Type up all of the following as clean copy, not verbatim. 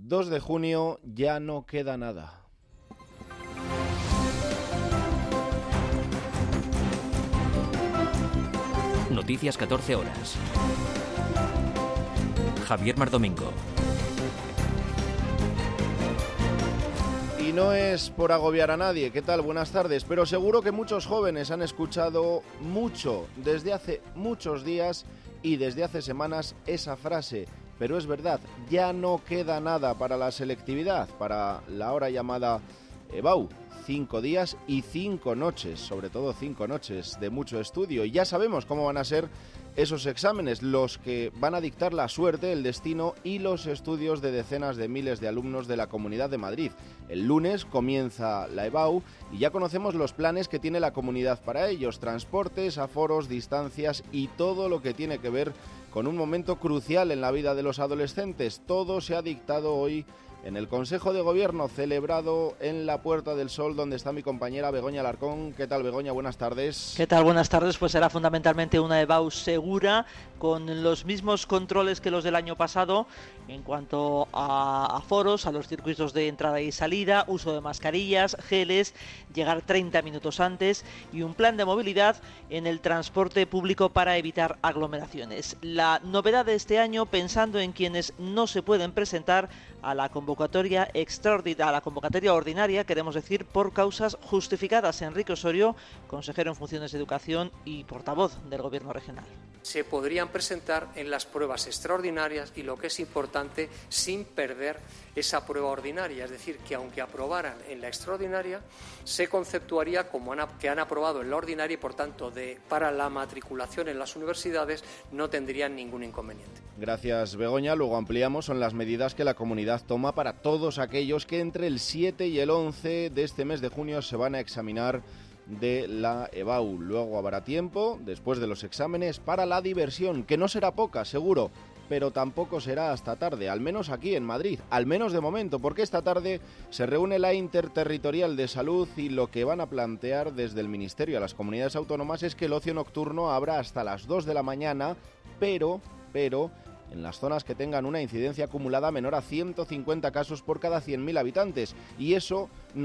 2 de junio, ya no queda nada. Noticias 14 horas. Javier Mardomingo. Y no es por agobiar a nadie, ¿qué tal? Buenas tardes, pero seguro que muchos jóvenes han escuchado mucho desde hace muchos días y desde hace semanas esa frase. Pero es verdad, ya no queda nada para la selectividad, para la ahora llamada EBAU. 5 días y 5 noches, sobre todo 5 noches de mucho estudio. Y ya sabemos cómo van a ser esos exámenes, los que van a dictar la suerte, el destino y los estudios de decenas de miles de alumnos de la Comunidad de Madrid. El lunes comienza la EBAU y ya conocemos los planes que tiene la comunidad para ellos: transportes, aforos, distancias y todo lo que tiene que ver con un momento crucial en la vida de los adolescentes. Todo se ha dictado hoy en el Consejo de Gobierno celebrado en la Puerta del Sol, donde está mi compañera Begoña Alarcón. ¿Qué tal, Begoña? Buenas tardes. ¿Qué tal? Buenas tardes. Pues será fundamentalmente una EBAU segura, con los mismos controles que los del año pasado en cuanto a aforos, a los circuitos de entrada y salida, uso de mascarillas, geles, llegar 30 minutos antes y un plan de movilidad en el transporte público para evitar aglomeraciones. La novedad de este año, pensando en quienes no se pueden presentar a la convocatoria ordinaria, queremos decir, por causas justificadas. Enrique Osorio, consejero en funciones de Educación y portavoz del Gobierno regional. Se podrían presentar en las pruebas extraordinarias y, lo que es importante, sin perder esa prueba ordinaria. Es decir, que aunque aprobaran en la extraordinaria, se conceptuaría como que han aprobado en la ordinaria y, por tanto, para la matriculación en las universidades no tendrían ningún inconveniente. Gracias, Begoña. Luego ampliamos. Son las medidas que la comunidad toma para todos aquellos que entre el 7 y el 11 de este mes de junio se van a examinar de la EBAU. Luego habrá tiempo, después de los exámenes, para la diversión, que no será poca, seguro, pero tampoco será hasta tarde, al menos aquí en Madrid, al menos de momento, porque esta tarde se reúne la Interterritorial de Salud y lo que van a plantear desde el Ministerio a las comunidades autónomas es que el ocio nocturno habrá hasta las 2 de la mañana, pero en las zonas que tengan una incidencia acumulada menor a 150 casos por cada 100.000 habitantes. Y eso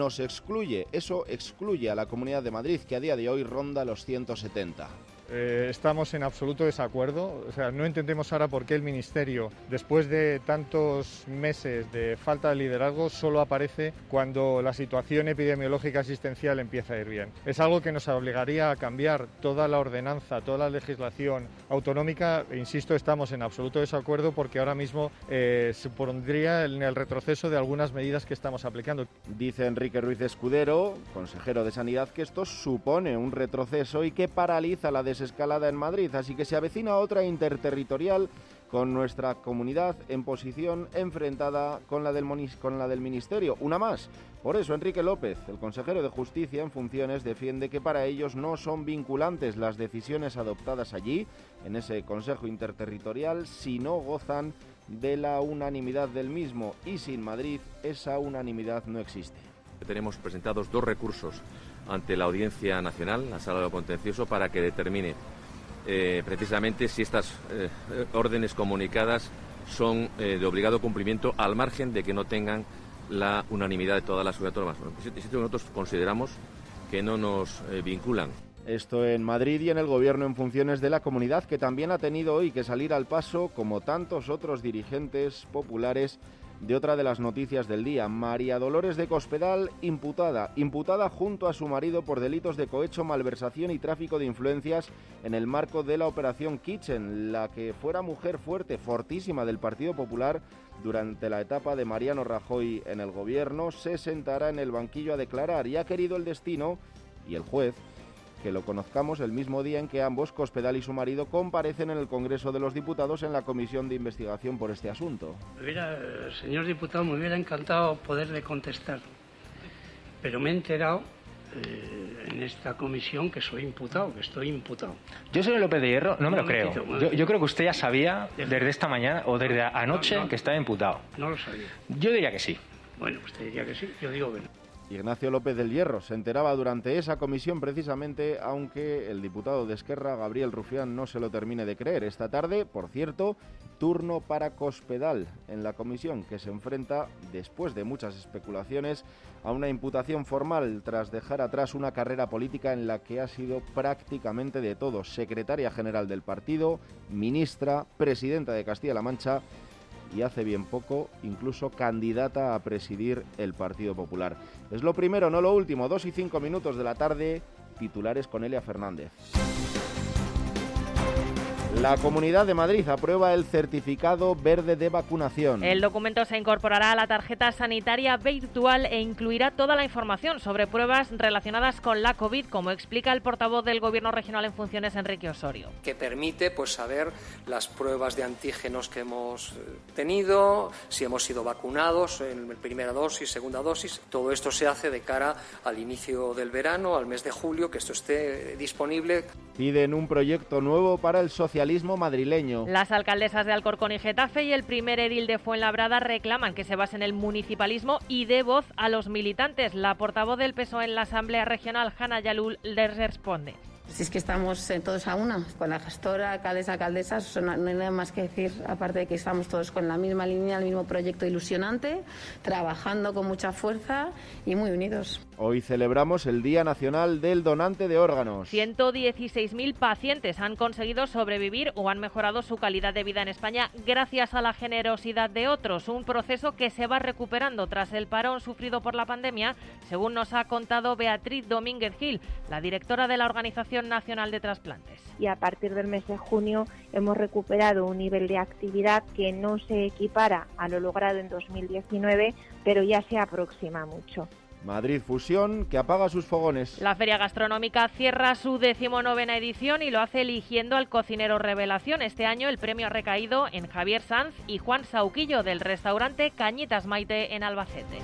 excluye a la Comunidad de Madrid, que a día de hoy ronda los 170. Estamos en absoluto desacuerdo. O sea, no entendemos ahora por qué el Ministerio, después de tantos meses de falta de liderazgo, solo aparece cuando la situación epidemiológica existencial empieza a ir bien. Es algo que nos obligaría a cambiar toda la ordenanza, toda la legislación autonómica. E insisto, estamos en absoluto desacuerdo porque ahora mismo supondría en el retroceso de algunas medidas que estamos aplicando. Dice Enrique Ruiz Escudero, consejero de Sanidad, que esto supone un retroceso y que paraliza la desescalada en Madrid, así que se avecina otra interterritorial con nuestra comunidad en posición enfrentada con la del Ministerio, una más. Por eso Enrique López, el consejero de Justicia en funciones, defiende que para ellos no son vinculantes las decisiones adoptadas allí, en ese Consejo Interterritorial, si no gozan de la unanimidad del mismo, y sin Madrid esa unanimidad no existe. Tenemos presentados 2 recursos ante la Audiencia Nacional, la Sala de lo Contencioso, para que determine precisamente si estas órdenes comunicadas son de obligado cumplimiento, al margen de que no tengan la unanimidad de todas las comunidades autónomas. Bueno, pues nosotros consideramos que no nos vinculan. Esto en Madrid y en el Gobierno en funciones de la comunidad, que también ha tenido hoy que salir al paso, como tantos otros dirigentes populares, de otra de las noticias del día. María Dolores de Cospedal, imputada junto a su marido por delitos de cohecho, malversación y tráfico de influencias en el marco de la Operación Kitchen. La que fuera mujer fuerte, fortísima del Partido Popular durante la etapa de Mariano Rajoy en el Gobierno, se sentará en el banquillo a declarar, y ha querido el destino y el juez que lo conozcamos el mismo día en que ambos, Cospedal y su marido, comparecen en el Congreso de los Diputados en la comisión de investigación por este asunto. Señor diputado, me hubiera encantado poderle contestar, pero me he enterado en esta comisión que soy imputado, que estoy imputado. Yo, señor López de Hierro, no me lo creo. Yo creo que usted ya sabía desde esta mañana o desde anoche que estaba imputado. No lo sabía. Yo diría que sí. Bueno, usted diría que sí, yo digo que no. Ignacio López del Hierro se enteraba durante esa comisión precisamente, aunque el diputado de Esquerra, Gabriel Rufián, no se lo termine de creer. Esta tarde, por cierto, turno para Cospedal en la comisión, que se enfrenta, después de muchas especulaciones, a una imputación formal tras dejar atrás una carrera política en la que ha sido prácticamente de todo: secretaria general del partido, ministra, presidenta de Castilla-La Mancha y hace bien poco incluso candidata a presidir el Partido Popular. Es lo primero, no lo último. 2:05 de la tarde, titulares con Elia Fernández. La Comunidad de Madrid aprueba el certificado verde de vacunación. El documento se incorporará a la tarjeta sanitaria virtual e incluirá toda la información sobre pruebas relacionadas con la COVID, como explica el portavoz del Gobierno regional en funciones, Enrique Osorio. Que permite saber las pruebas de antígenos que hemos tenido, si hemos sido vacunados en primera dosis, segunda dosis. Todo esto se hace de cara al inicio del verano, al mes de julio, que esto esté disponible. Piden un proyecto nuevo para el socialismo madrileño. Las alcaldesas de Alcorcón y Getafe y el primer edil de Fuenlabrada reclaman que se base en el municipalismo y dé voz a los militantes. La portavoz del PSOE en la Asamblea Regional, Hanna Yalul, les responde. Si es que estamos todos a una, con la gestora, alcaldesas, no hay nada más que decir, aparte de que estamos todos con la misma línea, el mismo proyecto ilusionante, trabajando con mucha fuerza y muy unidos. Hoy celebramos el Día Nacional del Donante de Órganos. 116.000 pacientes han conseguido sobrevivir o han mejorado su calidad de vida en España gracias a la generosidad de otros, un proceso que se va recuperando tras el parón sufrido por la pandemia, según nos ha contado Beatriz Domínguez Gil, la directora de la Organización Nacional de Trasplantes. Y a partir del mes de junio hemos recuperado un nivel de actividad que no se equipara a lo logrado en 2019, pero ya se aproxima mucho. Madrid Fusión, que apaga sus fogones. La Feria Gastronómica cierra su 19ª edición y lo hace eligiendo al cocinero revelación. Este año el premio ha recaído en Javier Sanz y Juan Sauquillo, del restaurante Cañitas Maite en Albacete.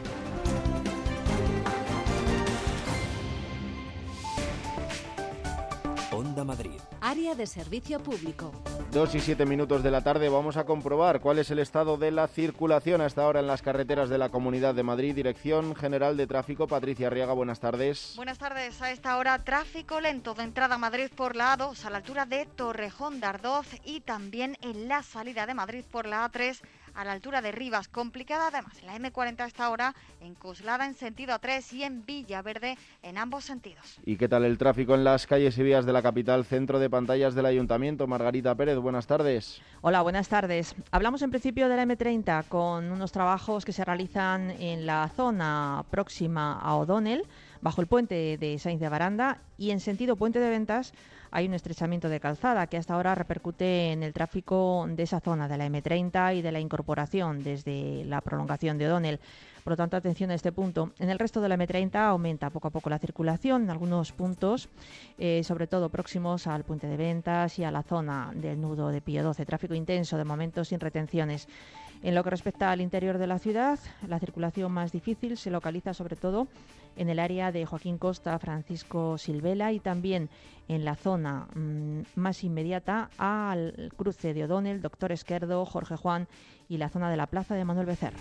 Onda Madrid. Área de servicio público. 2:07 de la tarde, vamos a comprobar cuál es el estado de la circulación hasta ahora en las carreteras de la Comunidad de Madrid. Dirección General de Tráfico, Patricia Arriaga, buenas tardes. Buenas tardes. A esta hora, tráfico lento de entrada a Madrid por la A2 a la altura de Torrejón de Ardoz y también en la salida de Madrid por la A3 a la altura de Rivas. Complicada además en la M40 a esta hora, en Coslada en sentido A3 y en Villaverde en ambos sentidos. ¿Y qué tal el tráfico en las calles y vías de la capital? Centro de pantallas del Ayuntamiento, Margarita Pérez, buenas tardes. Hola, buenas tardes. Hablamos en principio de la M30 con unos trabajos que se realizan en la zona próxima a O'Donnell, bajo el puente de Sainz de Garanda, y en sentido Puente de Ventas hay un estrechamiento de calzada que hasta ahora repercute en el tráfico de esa zona, de la M30 y de la incorporación desde la prolongación de O'Donnell. Por lo tanto, atención a este punto. En el resto de la M30 aumenta poco a poco la circulación en algunos puntos, sobre todo próximos al Puente de Ventas y a la zona del nudo de Pío XII. Tráfico intenso, de momento sin retenciones. En lo que respecta al interior de la ciudad, la circulación más difícil se localiza sobre todo en el área de Joaquín Costa, Francisco Silvela y también en la zona más inmediata al cruce de O'Donnell, Doctor Esquerdo, Jorge Juan y la zona de la Plaza de Manuel Becerra.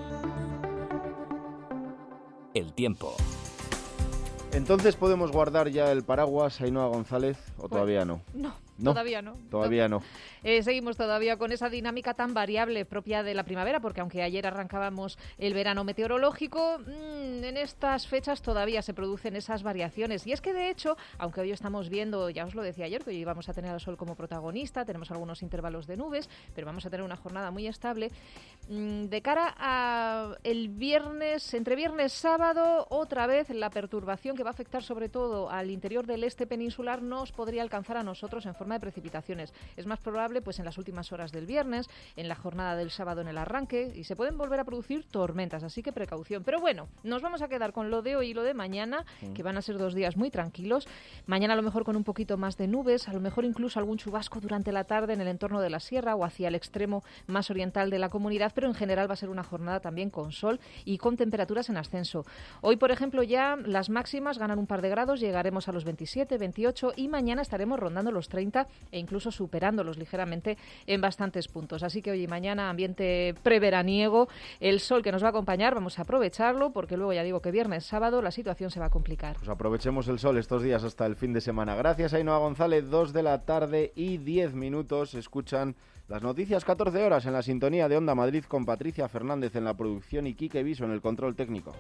El tiempo. Entonces, ¿podemos guardar ya el paraguas, Ainhoa González, o todavía no? No. ¿No? Todavía no. Todavía no. Seguimos todavía con esa dinámica tan variable propia de la primavera, porque aunque ayer arrancábamos el verano meteorológico, en estas fechas todavía se producen esas variaciones. Y es que, de hecho, aunque hoy estamos viendo, ya os lo decía ayer, que hoy vamos a tener al sol como protagonista, tenemos algunos intervalos de nubes, pero vamos a tener una jornada muy estable. De cara a el viernes, entre viernes y sábado, otra vez la perturbación que va a afectar sobre todo al interior del este peninsular nos podría alcanzar a nosotros en forma de precipitaciones. Es más probable pues en las últimas horas del viernes, en la jornada del sábado en el arranque, y se pueden volver a producir tormentas, así que precaución. Pero bueno, nos vamos a quedar con lo de hoy y lo de mañana, que van a ser 2 días muy tranquilos. Mañana a lo mejor con un poquito más de nubes, a lo mejor incluso algún chubasco durante la tarde en el entorno de la sierra o hacia el extremo más oriental de la comunidad, pero en general va a ser una jornada también con sol y con temperaturas en ascenso. Hoy, por ejemplo, ya las máximas ganan un par de grados, llegaremos a los 27, 28 y mañana estaremos rondando los 30 30 e incluso superándolos ligeramente en bastantes puntos. Así que hoy y mañana ambiente preveraniego, el sol que nos va a acompañar, vamos a aprovecharlo porque luego ya digo que viernes, sábado la situación se va a complicar. Pues aprovechemos el sol estos días hasta el fin de semana. Gracias, Ainhoa González. 2 de la tarde y 10 minutos. Escuchan las noticias 14 horas en la sintonía de Onda Madrid con Patricia Fernández en la producción y Quique Viso en el control técnico.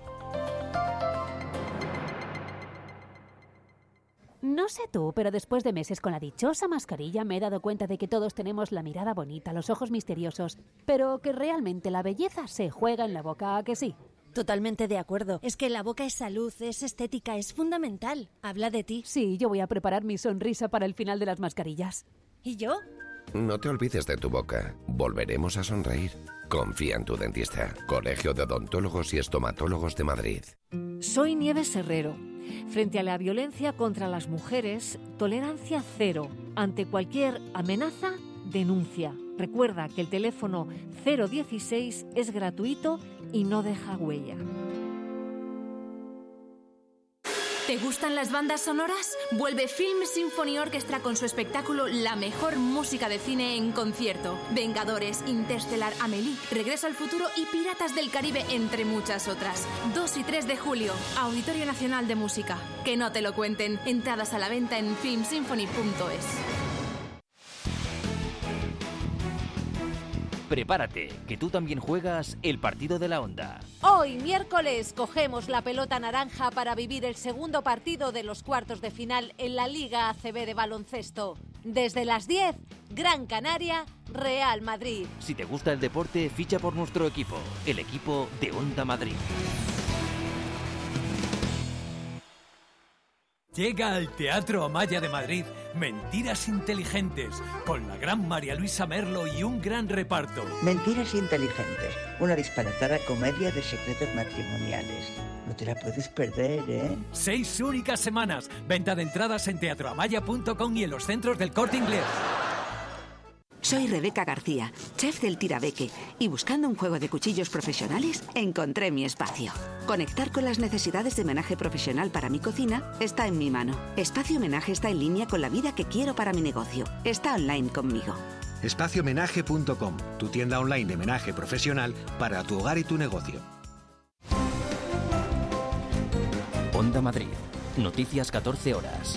No sé tú, pero después de meses con la dichosa mascarilla me he dado cuenta de que todos tenemos la mirada bonita, los ojos misteriosos, pero que realmente la belleza se juega en la boca, ¿a que sí? Totalmente de acuerdo. Es que la boca es salud, es estética, es fundamental. Habla de ti. Sí, yo voy a preparar mi sonrisa para el final de las mascarillas. ¿Y yo? No te olvides de tu boca. Volveremos a sonreír. Confía en tu dentista. Colegio de Odontólogos y Estomatólogos de Madrid. Soy Nieves Herrero. Frente a la violencia contra las mujeres, tolerancia cero. Ante cualquier amenaza, denuncia. Recuerda que el teléfono 016 es gratuito y no deja huella. ¿Te gustan las bandas sonoras? Vuelve Film Symphony Orchestra con su espectáculo La mejor música de cine en concierto. Vengadores, Interstellar, Amélie, Regreso al futuro y Piratas del Caribe, entre muchas otras. 2 y 3 de julio, Auditorio Nacional de Música. Que no te lo cuenten. Entradas a la venta en filmsymphony.es. Prepárate, que tú también juegas el partido de la Onda. Hoy, miércoles, cogemos la pelota naranja para vivir el segundo partido de los cuartos de final en la Liga ACB de baloncesto. Desde las 10, Gran Canaria, Real Madrid. Si te gusta el deporte, ficha por nuestro equipo, el equipo de Onda Madrid. Llega al Teatro Amaya de Madrid Mentiras Inteligentes, con la gran María Luisa Merlo y un gran reparto. Mentiras Inteligentes, una disparatada comedia de secretos matrimoniales. No te la puedes perder, ¿eh? 6 únicas semanas. Venta de entradas en teatroamaya.com y en los centros del Corte Inglés. Soy Rebeca García, chef del Tirabeque, y buscando un juego de cuchillos profesionales, encontré mi espacio. Conectar con las necesidades de homenaje profesional para mi cocina está en mi mano. Espacio Homenaje está en línea con la vida que quiero para mi negocio. Está online conmigo. Espaciohomenaje.com, tu tienda online de homenaje profesional para tu hogar y tu negocio. Onda Madrid, noticias 14 horas.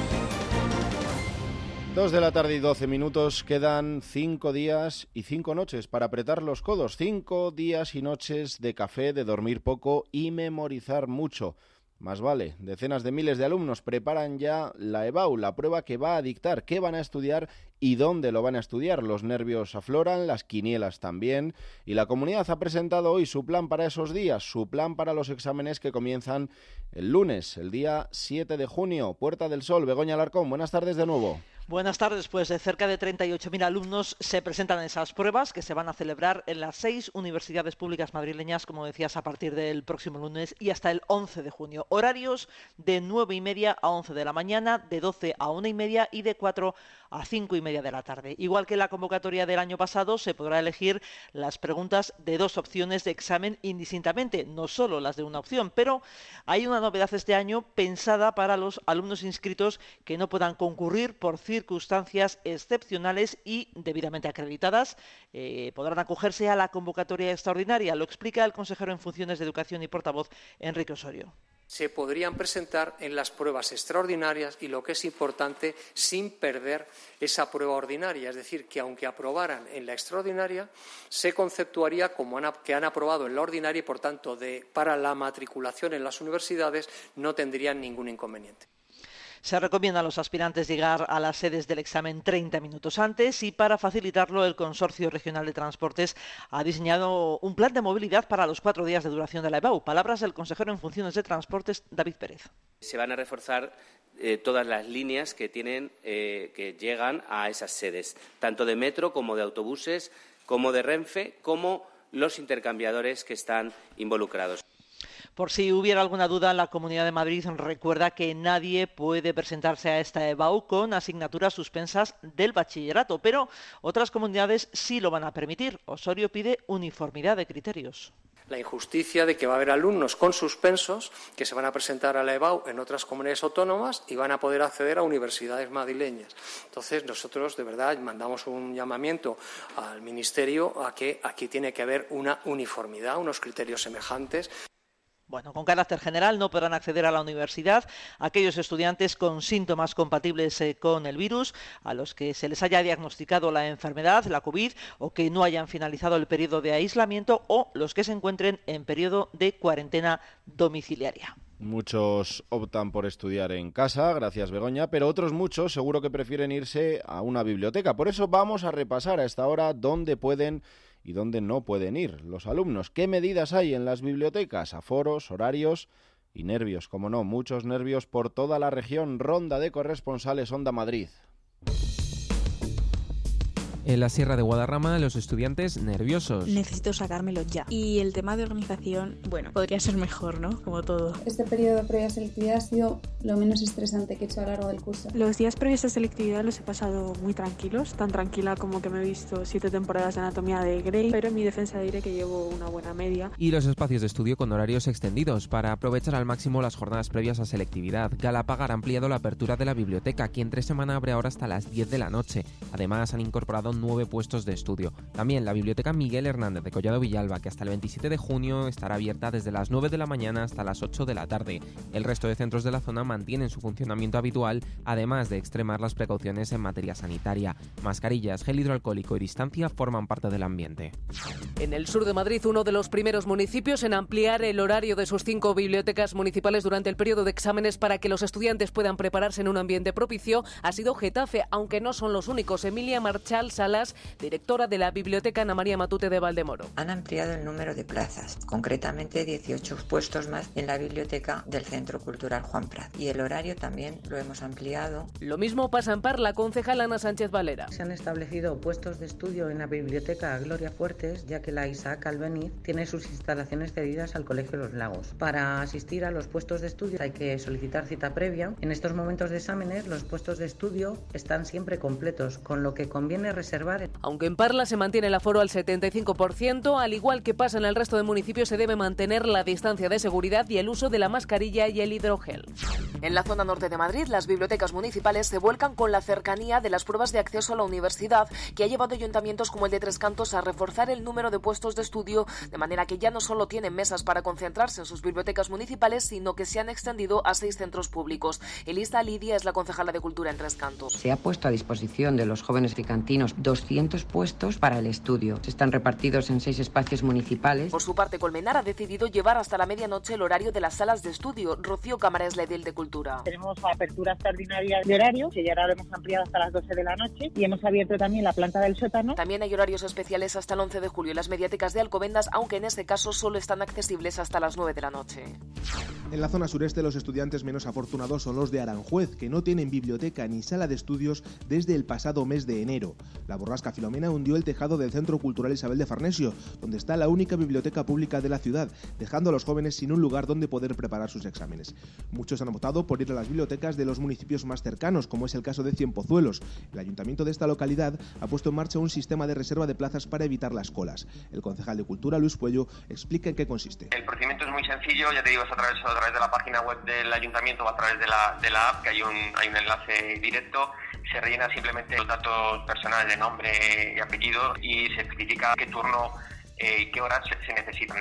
2 de la tarde y 12 minutos, quedan 5 días y 5 noches para apretar los codos. 5 días y noches de café, de dormir poco y memorizar mucho. Más vale, decenas de miles de alumnos preparan ya la EBAU, la prueba que va a dictar qué van a estudiar y dónde lo van a estudiar. Los nervios afloran, las quinielas también, y la comunidad ha presentado hoy su plan para esos días, su plan para los exámenes que comienzan el lunes, el día 7 de junio. Puerta del Sol, Begoña Alarcón, buenas tardes de nuevo. Buenas tardes, pues cerca de 38.000 alumnos se presentan en esas pruebas que se van a celebrar en las 6 universidades públicas madrileñas, como decías, a partir del próximo lunes y hasta el 11 de junio. Horarios de 9:30 a 11 de la mañana, de 12 a 1:30 y de 4 a 5:30 de la tarde. Igual que en la convocatoria del año pasado, se podrá elegir las preguntas de 2 opciones de examen indistintamente, no solo las de una opción, pero hay una novedad este año pensada para los alumnos inscritos que no puedan concurrir por circunstancias excepcionales y debidamente acreditadas. Podrán acogerse a la convocatoria extraordinaria. Lo explica el consejero en funciones de Educación y portavoz, Enrique Osorio. Se podrían presentar en las pruebas extraordinarias y, lo que es importante, sin perder esa prueba ordinaria. Es decir, que aunque aprobaran en la extraordinaria, se conceptuaría como que han aprobado en la ordinaria y, por tanto, para la matriculación en las universidades no tendrían ningún inconveniente. Se recomienda a los aspirantes llegar a las sedes del examen 30 minutos antes y para facilitarlo el Consorcio Regional de Transportes ha diseñado un plan de movilidad para los 4 días de duración de la EBAU. Palabras del consejero en funciones de Transportes, David Pérez. Se van a reforzar todas las líneas que que llegan a esas sedes, tanto de metro como de autobuses, como de Renfe, como los intercambiadores que están involucrados. Por si hubiera alguna duda, la Comunidad de Madrid recuerda que nadie puede presentarse a esta EBAU con asignaturas suspensas del bachillerato, pero otras comunidades sí lo van a permitir. Osorio pide uniformidad de criterios. la injusticia de que va a haber alumnos con suspensos que se van a presentar a la EBAU en otras comunidades autónomas y van a poder acceder a universidades madrileñas. Entonces, nosotros de verdad mandamos un llamamiento al Ministerio a que aquí tiene que haber una uniformidad, unos criterios semejantes. Bueno, con carácter general no podrán acceder a la universidad aquellos estudiantes con síntomas compatibles con el virus, a los que se les haya diagnosticado la enfermedad, la COVID, o que no hayan finalizado el periodo de aislamiento, o los que se encuentren en periodo de cuarentena domiciliaria. Muchos optan por estudiar en casa, gracias Begoña, pero otros muchos seguro que prefieren irse a una biblioteca. Por eso vamos a repasar a esta hora dónde pueden y dónde no pueden ir los alumnos. ¿Qué medidas hay en las bibliotecas? Aforos, horarios y nervios, como no, muchos nervios por toda la región. Ronda de corresponsales Onda Madrid. En la Sierra de Guadarrama, los estudiantes nerviosos. Necesito sacármelo ya. Y el tema de organización, bueno, podría ser mejor, ¿no? Como todo. Este periodo previo a selectividad ha sido lo menos estresante que he hecho a lo largo del curso. Los días previos a selectividad los he pasado muy tranquilos, tan tranquila como que me he visto 7 temporadas de Anatomía de Grey, pero en mi defensa diré que llevo una buena media. Y los espacios de estudio con horarios extendidos para aprovechar al máximo las jornadas previas a selectividad. Galapagar ha ampliado la apertura de la biblioteca, que entre semana abre ahora hasta las 10 de la noche. Además, han incorporado 9 puestos de estudio. También la Biblioteca Miguel Hernández de Collado Villalba, que hasta el 27 de junio estará abierta desde las 9 de la mañana hasta las 8 de la tarde. El resto de centros de la zona mantienen su funcionamiento habitual, además de extremar las precauciones en materia sanitaria. Mascarillas, gel hidroalcohólico y distancia forman parte del ambiente. En el sur de Madrid, uno de los primeros municipios en ampliar el horario de sus 5 bibliotecas municipales durante el periodo de exámenes para que los estudiantes puedan prepararse en un ambiente propicio ha sido Getafe, aunque no son los únicos. Emilia Marchal Salas, directora de la Biblioteca Ana María Matute de Valdemoro. Han ampliado el número de plazas, concretamente 18 puestos más en la biblioteca del Centro Cultural Juan Prat. Y el horario también lo hemos ampliado. Lo mismo pasa en Parla, concejal Ana Sánchez Valera. Se han establecido puestos de estudio en la Biblioteca Gloria Fuertes, ya que la Isaac Albéniz tiene sus instalaciones cedidas al Colegio Los Lagos. Para asistir a los puestos de estudio hay que solicitar cita previa. En estos momentos de exámenes, los puestos de estudio están siempre completos, con lo que conviene reservar. Aunque en Parla se mantiene el aforo al 75%, al igual que pasa en el resto de municipios, se debe mantener la distancia de seguridad y el uso de la mascarilla y el hidrogel. En la zona norte de Madrid, las bibliotecas municipales se vuelcan con la cercanía de las pruebas de acceso a la universidad, que ha llevado ayuntamientos como el de Tres Cantos a reforzar el número de puestos de estudio, de manera que ya no solo tienen mesas para concentrarse en sus bibliotecas municipales, sino que se han extendido a 6 centros públicos. Elisa Lidia es la concejala de Cultura en Tres Cantos. Se ha puesto a disposición de los jóvenes tricantinos 200 puestos para el estudio. Están repartidos en 6 espacios municipales. Por su parte, Colmenar ha decidido llevar hasta la medianoche el horario de las salas de estudio. Rocío Cámara es la edil de Cultura. Tenemos apertura extraordinaria de horario, que ya ahora lo hemos ampliado hasta las 12 de la noche, y hemos abierto también la planta del sótano. También hay horarios especiales hasta el 11 de julio en las mediatecas de Alcobendas, aunque en este caso solo están accesibles hasta las 9 de la noche. En la zona sureste, los estudiantes menos afortunados son los de Aranjuez, que no tienen biblioteca ni sala de estudios desde el pasado mes de enero. La borrasca Filomena hundió el tejado del Centro Cultural Isabel de Farnesio, donde está la única biblioteca pública de la ciudad, dejando a los jóvenes sin un lugar donde poder preparar sus exámenes. Muchos han optado por ir a las bibliotecas de los municipios más cercanos, como es el caso de Cienpozuelos. El ayuntamiento de esta localidad ha puesto en marcha un sistema de reserva de plazas para evitar las colas. El concejal de Cultura, Luis Puello, explica en qué consiste. El procedimiento es muy sencillo, ya te digo, es a través de la página web del ayuntamiento o a través de la app, que hay un enlace directo. Se rellena simplemente los datos personales de nombre y apellido y se especifica qué turno y qué horas se necesitan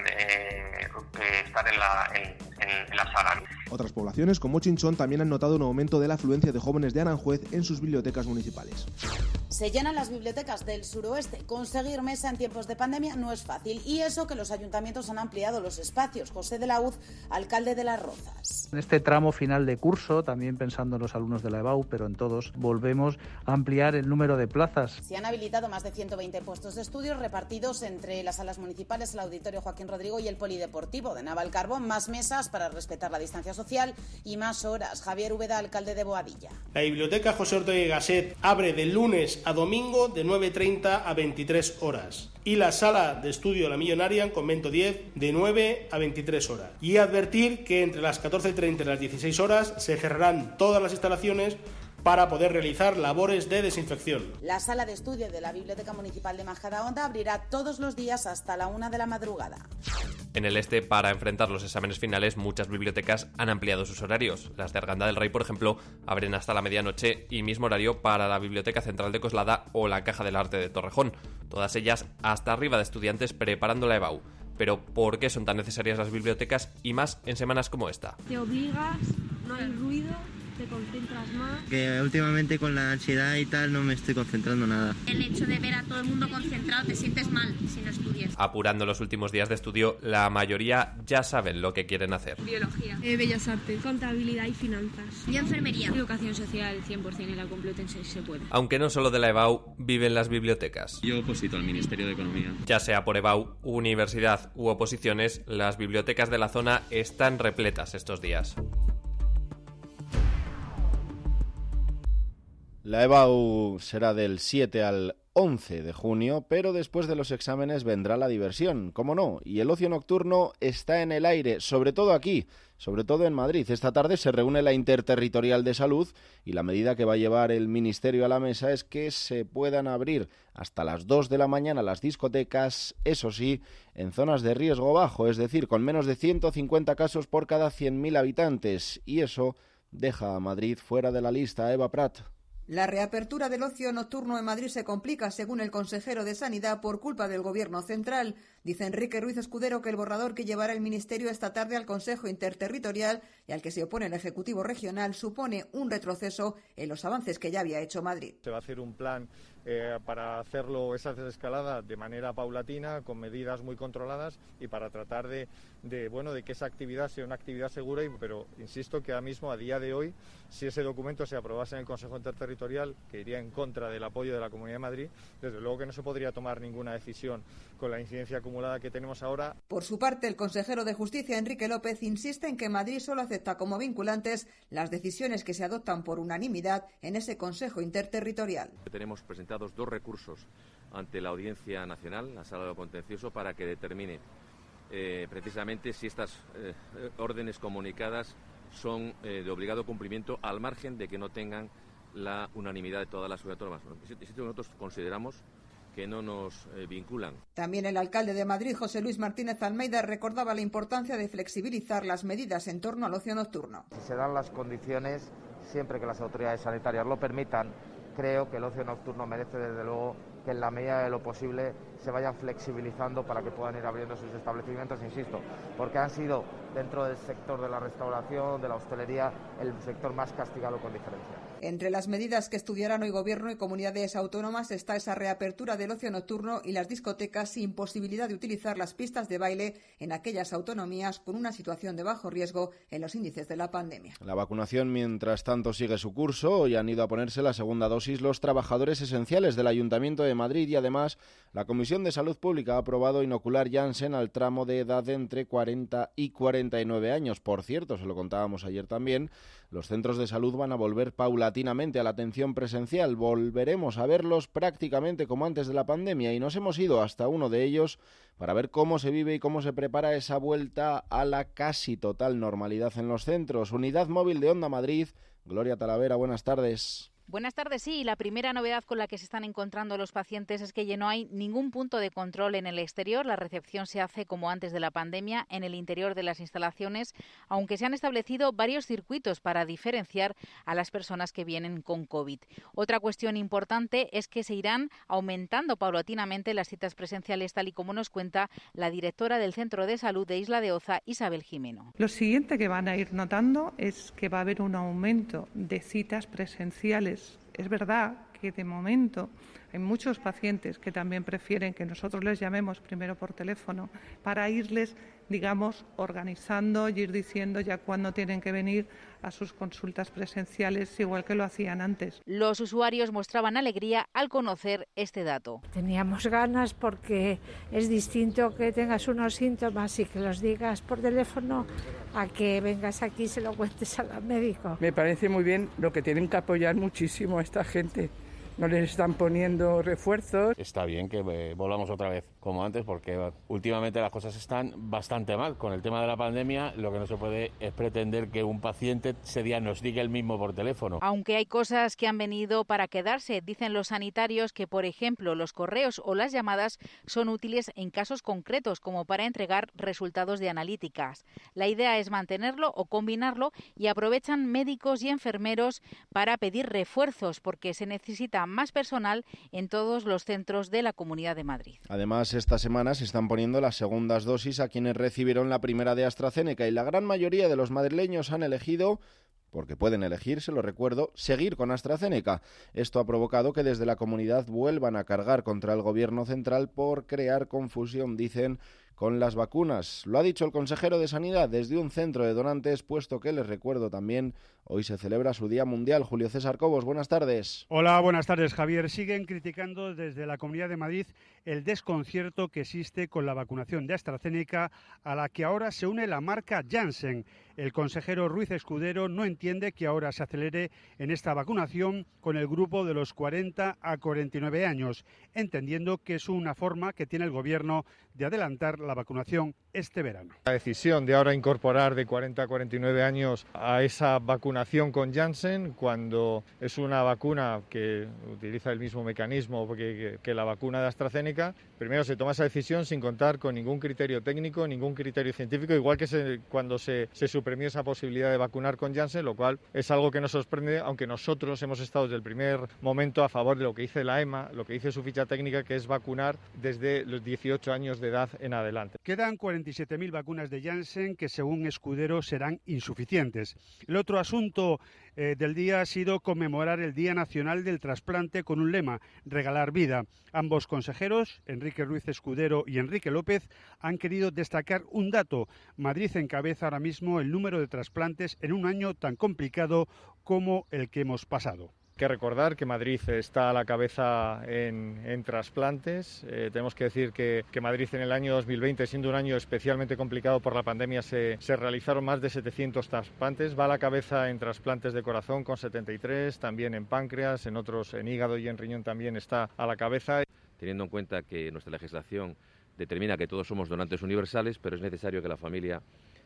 estar en la sala. Otras poblaciones como Chinchón también han notado un aumento de la afluencia de jóvenes de Aranjuez en sus bibliotecas municipales. Se llenan las bibliotecas del suroeste. Conseguir mesa en tiempos de pandemia no es fácil, y eso que los ayuntamientos han ampliado los espacios. José de la Uz, alcalde de Las Rozas. En este tramo final de curso, también pensando en los alumnos de la EBAU, pero en todos, volvemos a ampliar el número de plazas. Se han habilitado más de 120 puestos de estudio repartidos entre las salas municipales, el Auditorio Joaquín Rodrigo y el Polideportivo de Navalcarbón. Más mesas para respetar la distancia social y más horas. Javier Úbeda, alcalde de Boadilla. La Biblioteca José Ortega y Gasset abre de lunes a domingo de 9:30 a 23 horas. Y la sala de estudio La Millonaria en Convento 10 de 9 a 23 horas. Y advertir que entre las 14:30 y las 16 horas se cerrarán todas las instalaciones para poder realizar labores de desinfección. La sala de estudio de la Biblioteca Municipal de Majadahonda abrirá todos los días hasta la 1 de la madrugada. En el este, para enfrentar los exámenes finales, muchas bibliotecas han ampliado sus horarios. Las de Arganda del Rey, por ejemplo, abren hasta la medianoche y mismo horario para la Biblioteca Central de Coslada o la Caja del Arte de Torrejón. Todas ellas hasta arriba de estudiantes preparando la EBAU. Pero ¿por qué son tan necesarias las bibliotecas y más en semanas como esta? Te obligas, no hay ruido, te concentras más. Que últimamente con la ansiedad y tal no me estoy concentrando nada. El hecho de ver a todo el mundo concentrado te sientes mal si no estudias. Apurando los últimos días de estudio, la mayoría ya saben lo que quieren hacer. Biología, Bellas Artes, Contabilidad y Finanzas. Y enfermería. Educación social 100% en la Complutense se puede. Aunque no solo de la EBAU viven las bibliotecas. Yo oposito al Ministerio de Economía. Ya sea por EBAU, universidad u oposiciones, las bibliotecas de la zona están repletas estos días. La EBAU será del 7 al 11 de junio, pero después de los exámenes vendrá la diversión, cómo no, y el ocio nocturno está en el aire, sobre todo aquí, sobre todo en Madrid. Esta tarde se reúne la Interterritorial de Salud y la medida que va a llevar el Ministerio a la mesa es que se puedan abrir hasta las 2 de la mañana las discotecas, eso sí, en zonas de riesgo bajo, es decir, con menos de 150 casos por cada 100.000 habitantes, y eso deja a Madrid fuera de la lista. Eva Prat. La reapertura del ocio nocturno en Madrid se complica, según el consejero de Sanidad, por culpa del Gobierno central. Dice Enrique Ruiz Escudero que el borrador que llevará el Ministerio esta tarde al Consejo Interterritorial y al que se opone el Ejecutivo Regional supone un retroceso en los avances que ya había hecho Madrid. Se va a hacer un plan para hacerlo esa desescalada de manera paulatina, con medidas muy controladas y para tratar de que esa actividad sea una actividad segura, pero insisto que ahora mismo, a día de hoy, si ese documento se aprobase en el Consejo Interterritorial, que iría en contra del apoyo de la Comunidad de Madrid, desde luego que no se podría tomar ninguna decisión con la incidencia acumulada que tenemos ahora. Por su parte, el consejero de Justicia, Enrique López, insiste en que Madrid solo acepta como vinculantes las decisiones que se adoptan por unanimidad en ese Consejo Interterritorial. Tenemos presentados 2 recursos ante la Audiencia Nacional, la Sala de lo Contencioso, para que determine precisamente si estas órdenes comunicadas son de obligado cumplimiento, al margen de que no tengan la unanimidad de todas las comunidades autónomas. Nosotros consideramos que no nos vinculan. También el alcalde de Madrid, José Luis Martínez Almeida, recordaba la importancia de flexibilizar las medidas en torno al ocio nocturno. Si se dan las condiciones, siempre que las autoridades sanitarias lo permitan, creo que el ocio nocturno merece, desde luego, que en la medida de lo posible se vayan flexibilizando para que puedan ir abriendo sus establecimientos, insisto, porque han sido, dentro del sector de la restauración, de la hostelería, el sector más castigado con diferencia. Entre las medidas que estudiarán hoy Gobierno y comunidades autónomas está esa reapertura del ocio nocturno y las discotecas sin posibilidad de utilizar las pistas de baile en aquellas autonomías con una situación de bajo riesgo en los índices de la pandemia. La vacunación, mientras tanto, sigue su curso. Hoy han ido a ponerse la segunda dosis los trabajadores esenciales del Ayuntamiento de Madrid y, además, la Comisión de Salud Pública ha aprobado inocular Janssen al tramo de edad de entre 40 y 49 años. Por cierto, se lo contábamos ayer también, los centros de salud van a volver paulatinamente a la atención presencial. Volveremos a verlos prácticamente como antes de la pandemia y nos hemos ido hasta uno de ellos para ver cómo se vive y cómo se prepara esa vuelta a la casi total normalidad en los centros. Unidad Móvil de Onda Madrid, Gloria Talavera, buenas tardes. Buenas tardes, sí. La primera novedad con la que se están encontrando los pacientes es que ya no hay ningún punto de control en el exterior. La recepción se hace como antes de la pandemia en el interior de las instalaciones, aunque se han establecido varios circuitos para diferenciar a las personas que vienen con COVID. Otra cuestión importante es que se irán aumentando paulatinamente las citas presenciales, tal y como nos cuenta la directora del Centro de Salud de Isla de Oza, Isabel Jimeno. Lo siguiente que van a ir notando es que va a haber un aumento de citas presenciales. Es verdad que de momento hay muchos pacientes que también prefieren que nosotros les llamemos primero por teléfono para irles, digamos, organizando y ir diciendo ya cuándo tienen que venir a sus consultas presenciales, igual que lo hacían antes. Los usuarios mostraban alegría al conocer este dato. Teníamos ganas porque es distinto que tengas unos síntomas y que los digas por teléfono a que vengas aquí y se lo cuentes al médico. Me parece muy bien, lo que tienen que apoyar muchísimo a esta gente. No les están poniendo refuerzos. Está bien que volvamos otra vez como antes, porque últimamente las cosas están bastante mal. Con el tema de la pandemia, lo que no se puede es pretender que un paciente se diagnostique él mismo por teléfono. Aunque hay cosas que han venido para quedarse, dicen los sanitarios que, por ejemplo, los correos o las llamadas son útiles en casos concretos, como para entregar resultados de analíticas. La idea es mantenerlo o combinarlo y aprovechan médicos y enfermeros para pedir refuerzos, porque se necesita más personal en todos los centros de la Comunidad de Madrid. Además, esta semana se están poniendo las segundas dosis a quienes recibieron la primera de AstraZeneca y la gran mayoría de los madrileños han elegido, porque pueden elegir, se lo recuerdo, seguir con AstraZeneca. Esto ha provocado que desde la comunidad vuelvan a cargar contra el gobierno central por crear confusión, dicen, con las vacunas. Lo ha dicho el consejero de Sanidad desde un centro de donantes, puesto que, les recuerdo también, hoy se celebra su Día Mundial. Julio César Cobos, buenas tardes. Hola, buenas tardes, Javier. Siguen criticando desde la Comunidad de Madrid el desconcierto que existe con la vacunación de AstraZeneca, a la que ahora se une la marca Janssen. El consejero Ruiz Escudero no entiende que ahora se acelere en esta vacunación con el grupo de los 40 a 49 años, entendiendo que es una forma que tiene el Gobierno de adelantar la vacunación este verano. La decisión de ahora incorporar de 40 a 49 años a esa vacunación con Janssen, cuando es una vacuna que utiliza el mismo mecanismo que la vacuna de AstraZeneca, primero se toma esa decisión sin contar con ningún criterio técnico, ningún criterio científico, igual que cuando se suprimió esa posibilidad de vacunar con Janssen, lo cual es algo que nos sorprende, aunque nosotros hemos estado desde el primer momento a favor de lo que dice la EMA, lo que dice su ficha técnica, que es vacunar desde los 18 años de edad en adelante. Quedan 47.000 vacunas de Janssen que, según Escudero, serán insuficientes. El otro asunto del día ha sido conmemorar el Día Nacional del Trasplante con un lema, regalar vida. Ambos consejeros, Enrique Ruiz Escudero y Enrique López, han querido destacar un dato. Madrid encabeza ahora mismo el número de trasplantes en un año tan complicado como el que hemos pasado. Hay que recordar que Madrid está a la cabeza en trasplantes. Tenemos que decir que Madrid en el año 2020, siendo un año especialmente complicado por la pandemia, se realizaron más de 700 trasplantes. Va a la cabeza en trasplantes de corazón con 73, también en páncreas, en otros, en hígado y en riñón también está a la cabeza. Teniendo en cuenta que nuestra legislación determina que todos somos donantes universales, pero es necesario que la familia,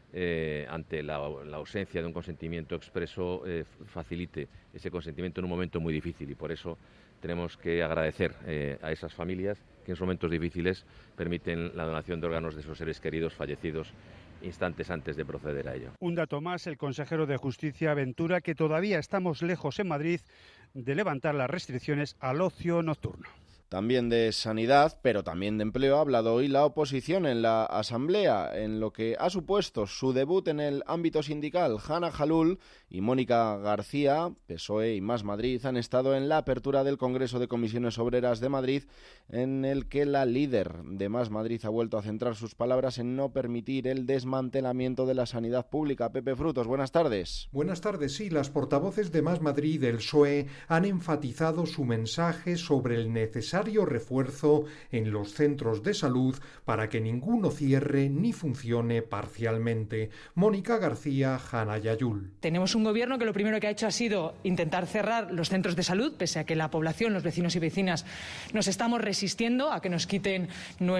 ante la ausencia de un consentimiento expreso, facilite ese consentimiento en un momento muy difícil, y por eso tenemos que agradecer a esas familias que en esos momentos difíciles permiten la donación de órganos de sus seres queridos fallecidos instantes antes de proceder a ello. Un dato más, el consejero de Justicia aventura que todavía estamos lejos en Madrid de levantar las restricciones al ocio nocturno. También de sanidad, pero también de empleo, ha hablado hoy la oposición en la Asamblea, en lo que ha supuesto su debut en el ámbito sindical. Hanna Jalul y Mónica García, PSOE y Más Madrid, han estado en la apertura del Congreso de Comisiones Obreras de Madrid, en el que la líder de Más Madrid ha vuelto a centrar sus palabras en no permitir el desmantelamiento de la sanidad pública. Pepe Frutos, buenas tardes. Buenas tardes, sí, las portavoces de Más Madrid y del PSOE han enfatizado su mensaje sobre el necesario refuerzo en los centros de salud para que ninguno cierre ni funcione parcialmente. Mónica García, Hanna Jalul. Tenemos un gobierno que lo primero que ha hecho ha sido intentar cerrar los centros de salud, pese a que la población, los vecinos y vecinas, nos estamos resistiendo a que nos quiten uno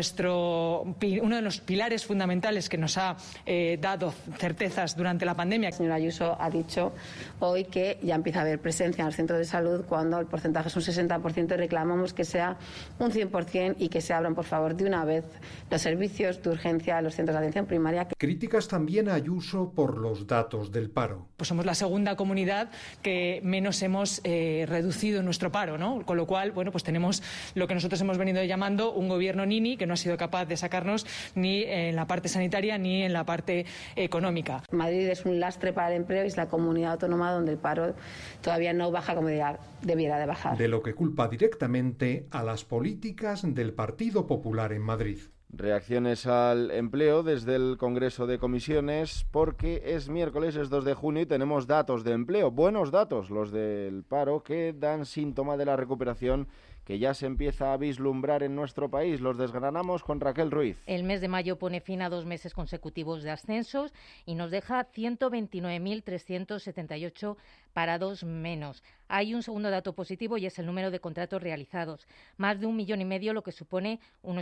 de los pilares fundamentales que nos ha dado certezas durante la pandemia. La señora Ayuso ha dicho hoy que ya empieza a haber presencia en los centros de salud cuando el porcentaje es un 60% y reclamamos que sea un 100% y que se abran, por favor, de una vez los servicios de urgencia, los centros de atención primaria. Críticas también a Ayuso por los datos del paro. Pues somos la segunda comunidad que menos hemos reducido nuestro paro, ¿no? Con lo cual, bueno, pues tenemos lo que nosotros hemos venido llamando un gobierno nini, que no ha sido capaz de sacarnos ni en la parte sanitaria ni en la parte económica. Madrid es un lastre para el empleo y es la comunidad autónoma donde el paro todavía no baja como debiera de bajar. De lo que culpa directamente a las políticas del Partido Popular en Madrid. Reacciones al empleo desde el Congreso de Comisiones, porque es miércoles, es 2 de junio y tenemos datos de empleo, buenos datos, los del paro, que dan síntoma de la recuperación que ya se empieza a vislumbrar en nuestro país. Los desgranamos con Raquel Ruiz. El mes de mayo pone fin a 2 meses consecutivos de ascensos y nos deja 129.378 parados menos. Hay un segundo dato positivo y es el número de contratos realizados. Más de 1,5 millones, lo que supone un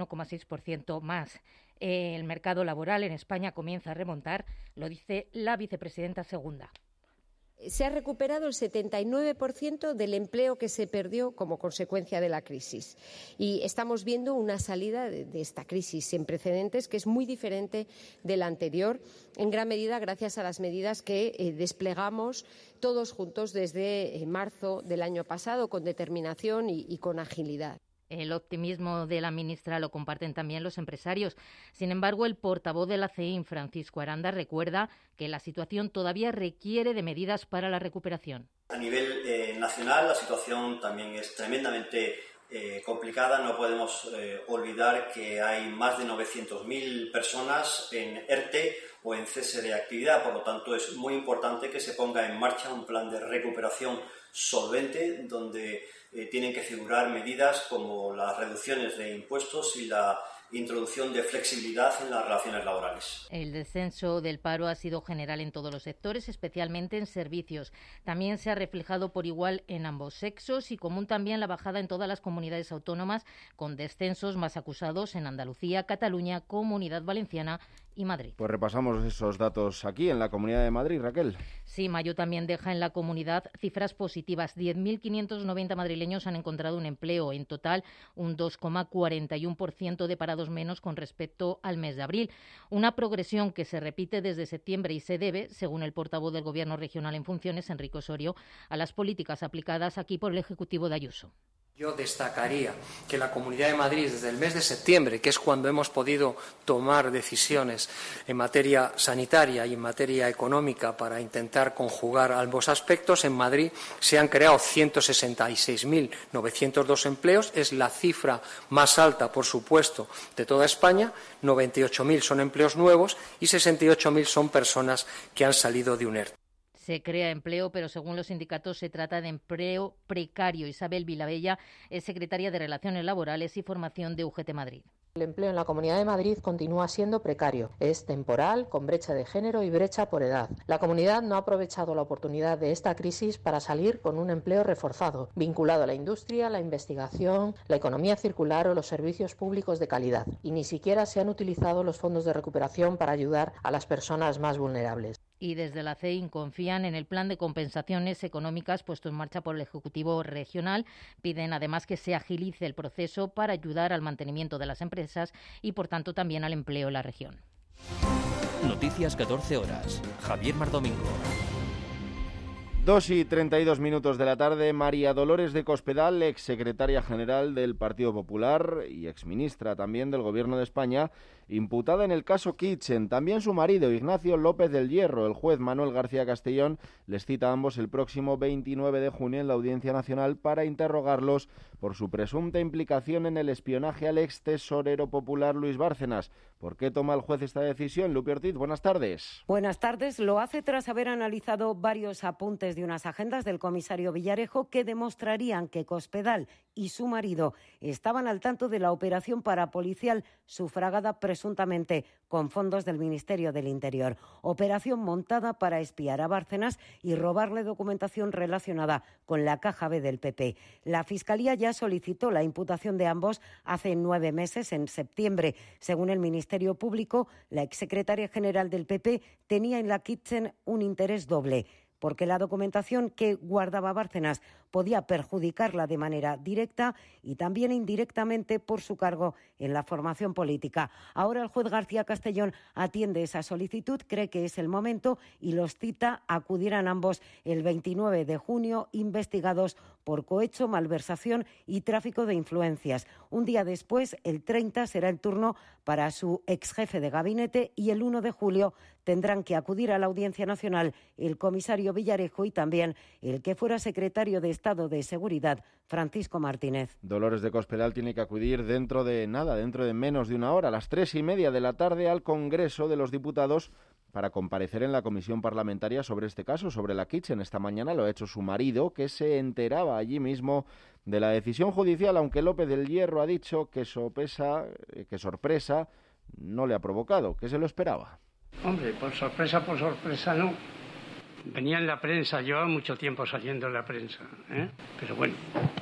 81,6% más. El mercado laboral en España comienza a remontar, lo dice la vicepresidenta segunda. Se ha recuperado el 79% del empleo que se perdió como consecuencia de la crisis. Y estamos viendo una salida de esta crisis sin precedentes que es muy diferente de la anterior, en gran medida gracias a las medidas que desplegamos todos juntos desde marzo del año pasado, con determinación y con agilidad. El optimismo de la ministra lo comparten también los empresarios. Sin embargo, el portavoz de la CEIN, Francisco Aranda, recuerda que la situación todavía requiere de medidas para la recuperación. A nivel nacional, la situación también es tremendamente complicada. No podemos olvidar que hay más de 900.000 personas en ERTE o en cese de actividad. Por lo tanto, es muy importante que se ponga en marcha un plan de recuperación solvente, donde tienen que figurar medidas como las reducciones de impuestos y la introducción de flexibilidad en las relaciones laborales. El descenso del paro ha sido general en todos los sectores, especialmente en servicios. También se ha reflejado por igual en ambos sexos y común también la bajada en todas las comunidades autónomas, con descensos más acusados en Andalucía, Cataluña, Comunidad Valenciana y Madrid. Pues repasamos esos datos aquí en la Comunidad de Madrid, Raquel. Sí, mayo también deja en la comunidad cifras positivas. 10.590 madrileños han encontrado un empleo. En total, un 2,41% de parados menos con respecto al mes de abril. Una progresión que se repite desde septiembre y se debe, según el portavoz del Gobierno regional en funciones, Enrique Osorio, a las políticas aplicadas aquí por el Ejecutivo de Ayuso. Yo destacaría que la Comunidad de Madrid, desde el mes de septiembre, que es cuando hemos podido tomar decisiones en materia sanitaria y en materia económica para intentar conjugar ambos aspectos, en Madrid se han creado 166.902 empleos. Es la cifra más alta, por supuesto, de toda España. 98.000 son empleos nuevos y 68.000 son personas que han salido de un ERTE. Se crea empleo, pero según los sindicatos se trata de empleo precario. Isabel Vilabella es secretaria de Relaciones Laborales y Formación de UGT Madrid. El empleo en la Comunidad de Madrid continúa siendo precario. Es temporal, con brecha de género y brecha por edad. La comunidad no ha aprovechado la oportunidad de esta crisis para salir con un empleo reforzado, vinculado a la industria, la investigación, la economía circular o los servicios públicos de calidad. Y ni siquiera se han utilizado los fondos de recuperación para ayudar a las personas más vulnerables. Y desde la CEIN confían en el plan de compensaciones económicas puesto en marcha por el Ejecutivo regional. Piden además que se agilice el proceso para ayudar al mantenimiento de las empresas y, por tanto, también al empleo en la región. Noticias 14 horas. Javier Mardomingo. 2:32 de la tarde, María Dolores de Cospedal, exsecretaria general del Partido Popular y exministra también del Gobierno de España, imputada en el caso Kitchen. También su marido, Ignacio López del Hierro. El juez Manuel García Castellón les cita a ambos el próximo 29 de junio en la Audiencia Nacional para interrogarlos por su presunta implicación en el espionaje al ex tesorero popular Luis Bárcenas. ¿Por qué toma el juez esta decisión? Lupi Ortiz, buenas tardes. Buenas tardes. Lo hace tras haber analizado varios apuntes de unas agendas del comisario Villarejo que demostrarían que Cospedal y su marido estaban al tanto de la operación parapolicial sufragada presuntamente con fondos del Ministerio del Interior. Operación montada para espiar a Bárcenas y robarle documentación relacionada con la caja B del PP. La Fiscalía ya solicitó la imputación de ambos hace 9 meses, en septiembre. Según el Ministerio Público, la exsecretaria general del PP tenía en la Kitchen un interés doble, porque la documentación que guardaba Bárcenas podía perjudicarla de manera directa y también indirectamente por su cargo en la formación política. Ahora el juez García Castellón atiende esa solicitud, cree que es el momento y los cita a acudir a ambos el 29 de junio, investigados por cohecho, malversación y tráfico de influencias. Un día después, el 30, será el turno para su exjefe de gabinete y el 1 de julio tendrán que acudir a la Audiencia Nacional el comisario Villarejo y también el que fuera secretario de Estado de Seguridad, Francisco Martínez. Dolores de Cospedal tiene que acudir dentro de menos de una hora, a las 3:30 de la tarde, al Congreso de los Diputados para comparecer en la comisión parlamentaria sobre este caso, sobre la Kitchen. Esta mañana lo ha hecho su marido, que se enteraba allí mismo de la decisión judicial, aunque López del Hierro ha dicho que sorpresa no le ha provocado, que se lo esperaba. Hombre, por sorpresa no. Venía en la prensa, llevaba mucho tiempo saliendo en la prensa, pero bueno.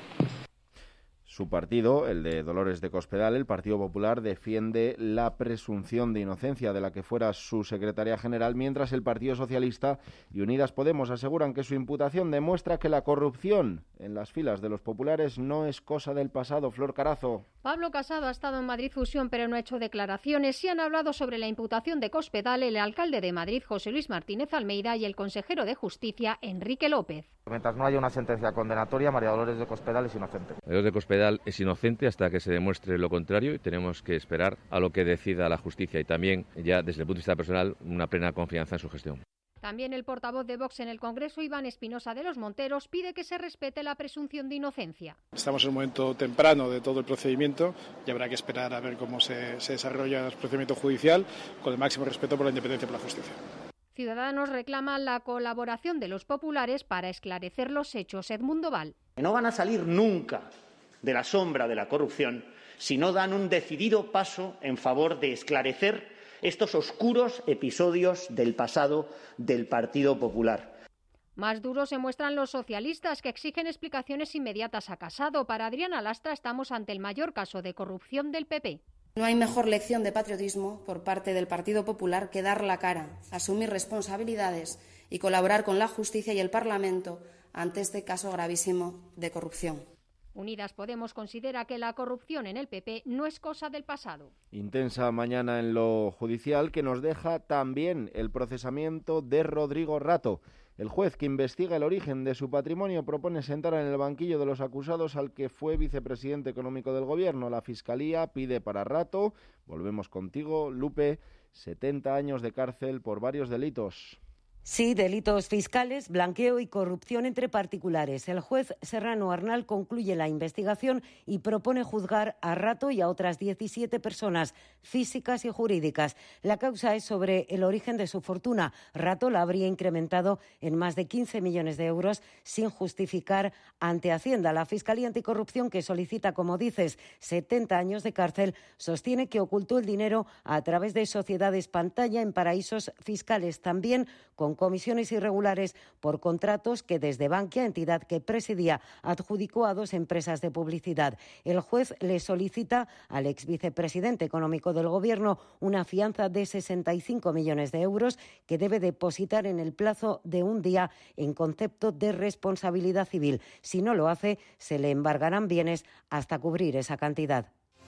Su partido, el de Dolores de Cospedal, el Partido Popular, defiende la presunción de inocencia de la que fuera su secretaria general, mientras el Partido Socialista y Unidas Podemos aseguran que su imputación demuestra que la corrupción en las filas de los populares no es cosa del pasado. Flor Carazo. Pablo Casado ha estado en Madrid Fusión, pero no ha hecho declaraciones. Sí han hablado sobre la imputación de Cospedal el alcalde de Madrid, José Luis Martínez Almeida, y el consejero de Justicia, Enrique López. Mientras no haya una sentencia condenatoria, María Dolores de Cospedal es inocente. María Dolores de Cospedal es inocente hasta que se demuestre lo contrario y tenemos que esperar a lo que decida la justicia y también, ya desde el punto de vista personal, una plena confianza en su gestión. También el portavoz de Vox en el Congreso, Iván Espinosa de los Monteros, pide que se respete la presunción de inocencia. Estamos en un momento temprano de todo el procedimiento y habrá que esperar a ver cómo se desarrolla el procedimiento judicial con el máximo respeto por la independencia y por la justicia. Ciudadanos reclaman la colaboración de los populares para esclarecer los hechos. Edmundo Val. No van a salir nunca de la sombra de la corrupción si no dan un decidido paso en favor de esclarecer estos oscuros episodios del pasado del Partido Popular. Más duros se muestran los socialistas, que exigen explicaciones inmediatas a Casado. Para Adriana Lastra estamos ante el mayor caso de corrupción del PP. No hay mejor lección de patriotismo por parte del Partido Popular que dar la cara, asumir responsabilidades y colaborar con la justicia y el Parlamento ante este caso gravísimo de corrupción. Unidas Podemos considera que la corrupción en el PP no es cosa del pasado. Intensa mañana en lo judicial, que nos deja también el procesamiento de Rodrigo Rato. El juez que investiga el origen de su patrimonio propone sentar en el banquillo de los acusados al que fue vicepresidente económico del Gobierno. La Fiscalía pide para Rato, volvemos contigo, Lupe, 70 años de cárcel por varios delitos. Sí, delitos fiscales, blanqueo y corrupción entre particulares. El juez Serrano Arnal concluye la investigación y propone juzgar a Rato y a otras 17 personas físicas y jurídicas. La causa es sobre el origen de su fortuna. Rato la habría incrementado en más de 15 millones de euros sin justificar ante Hacienda. La Fiscalía Anticorrupción, que solicita, como dices, 70 años de cárcel, sostiene que ocultó el dinero a través de sociedades pantalla en paraísos fiscales, también con comisiones irregulares por contratos que desde Bankia, entidad que presidía, adjudicó a 2 empresas de publicidad. El juez le solicita al exvicepresidente económico del Gobierno una fianza de 65 millones de euros que debe depositar en el plazo de un día en concepto de responsabilidad civil. Si no lo hace, se le embargarán bienes hasta cubrir esa cantidad.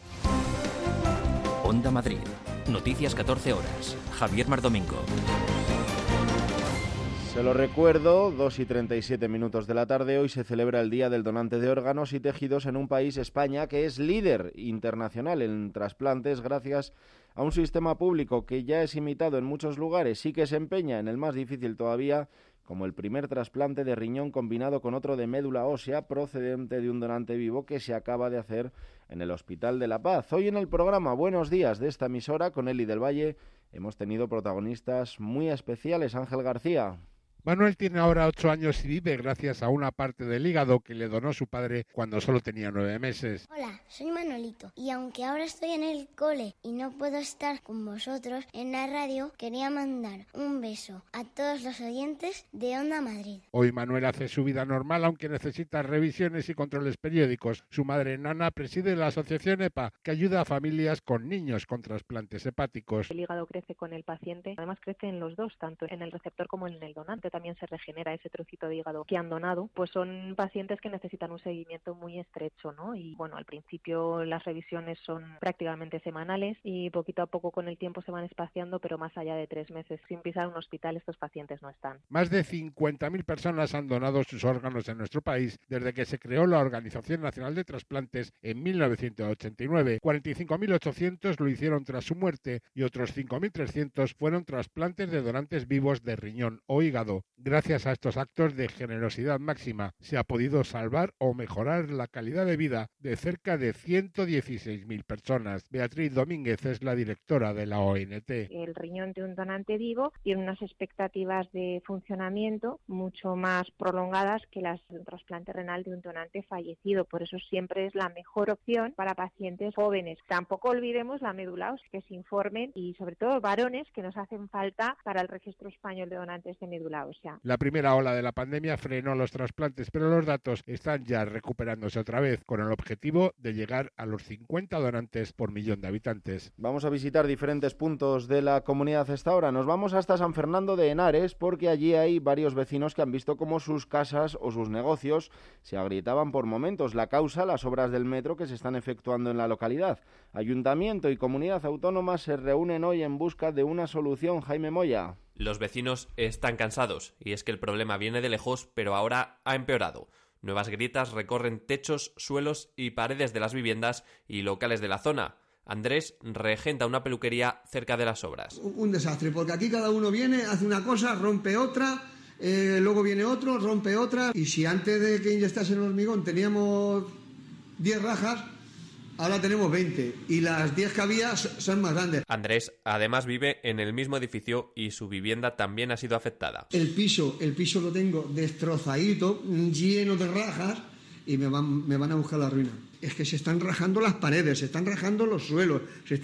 Onda Madrid. Noticias 14 horas. Javier Mardomingo. Se lo recuerdo, 2:37 de la tarde, hoy se celebra el Día del Donante de Órganos y Tejidos en un país, España, que es líder internacional en trasplantes gracias a un sistema público que ya es imitado en muchos lugares y que se empeña en el más difícil todavía, como el primer trasplante de riñón combinado con otro de médula ósea procedente de un donante vivo que se acaba de hacer en el Hospital de la Paz. Hoy en el programa Buenos Días de esta emisora, con Eli del Valle, hemos tenido protagonistas muy especiales. Ángel García. Manuel tiene ahora 8 años y vive gracias a una parte del hígado que le donó su padre cuando solo tenía 9 meses. Hola, soy Manuelito y aunque ahora estoy en el cole y no puedo estar con vosotros en la radio, quería mandar un beso a todos los oyentes de Onda Madrid. Hoy Manuel hace su vida normal, aunque necesita revisiones y controles periódicos. Su madre Nana preside la asociación EPA, que ayuda a familias con niños con trasplantes hepáticos. El hígado crece con el paciente, además crece en los dos, tanto en el receptor como en el donante. También se regenera ese trocito de hígado que han donado. Pues son pacientes que necesitan un seguimiento muy estrecho, ¿no? Y bueno, al principio las revisiones son prácticamente semanales y poquito a poco con el tiempo se van espaciando, pero más allá de 3 meses sin pisar un hospital estos pacientes no están. Más de 50.000 personas han donado sus órganos en nuestro país desde que se creó la Organización Nacional de Trasplantes en 1989. 45.800 lo hicieron tras su muerte y otros 5.300 fueron trasplantes de donantes vivos de riñón o hígado. mundo. Gracias a estos actos de generosidad máxima se ha podido salvar o mejorar la calidad de vida de cerca de 116.000 personas. Beatriz Domínguez es la directora de la ONT. El riñón de un donante vivo tiene unas expectativas de funcionamiento mucho más prolongadas que las de un trasplante renal de un donante fallecido. Por eso siempre es la mejor opción para pacientes jóvenes. Tampoco olvidemos la médula ósea, que se informen, y sobre todo varones que nos hacen falta para el registro español de donantes de médula ósea. La primera ola de la pandemia frenó los trasplantes, pero los datos están ya recuperándose otra vez, con el objetivo de llegar a los 50 donantes por millón de habitantes. Vamos a visitar diferentes puntos de la comunidad esta hora. Nos vamos hasta San Fernando de Henares, porque allí hay varios vecinos que han visto cómo sus casas o sus negocios se agrietaban por momentos. La causa, las obras del metro que se están efectuando en la localidad. Ayuntamiento y comunidad autónoma se reúnen hoy en busca de una solución. Jaime Moya. Los vecinos están cansados, y es que el problema viene de lejos, pero ahora ha empeorado. Nuevas grietas recorren techos, suelos y paredes de las viviendas y locales de la zona. Andrés regenta una peluquería cerca de las obras. Un desastre, porque aquí cada uno viene, hace una cosa, rompe otra, luego viene otro, rompe otra, y si antes de que inyectase el hormigón teníamos 10 rajas, ahora tenemos 20, y las 10 que había son más grandes. Andrés además vive en el mismo edificio y su vivienda también ha sido afectada. El piso lo tengo destrozadito, lleno de rajas, y me van a buscar la ruina. Es que se están rajando las paredes, se están rajando los suelos,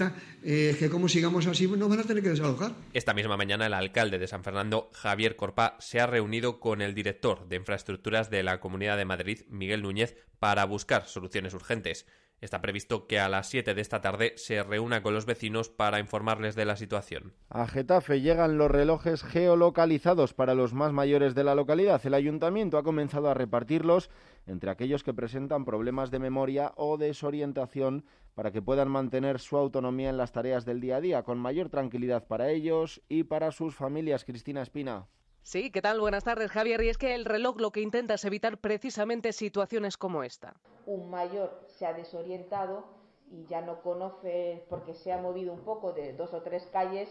es que como sigamos así nos van a tener que desalojar. Esta misma mañana el alcalde de San Fernando, Javier Corpá, se ha reunido con el director de infraestructuras de la Comunidad de Madrid, Miguel Núñez, para buscar soluciones urgentes. Está previsto que a las 7 de esta tarde se reúna con los vecinos para informarles de la situación. A Getafe llegan los relojes geolocalizados para los más mayores de la localidad. El ayuntamiento ha comenzado a repartirlos entre aquellos que presentan problemas de memoria o desorientación para que puedan mantener su autonomía en las tareas del día a día, con mayor tranquilidad para ellos y para sus familias. Cristina Espina. Sí, ¿qué tal? Buenas tardes, Javier. Y es que el reloj lo que intenta es evitar precisamente situaciones como esta. Un mayor se ha desorientado y ya no conoce, porque se ha movido un poco de 2 o 3 calles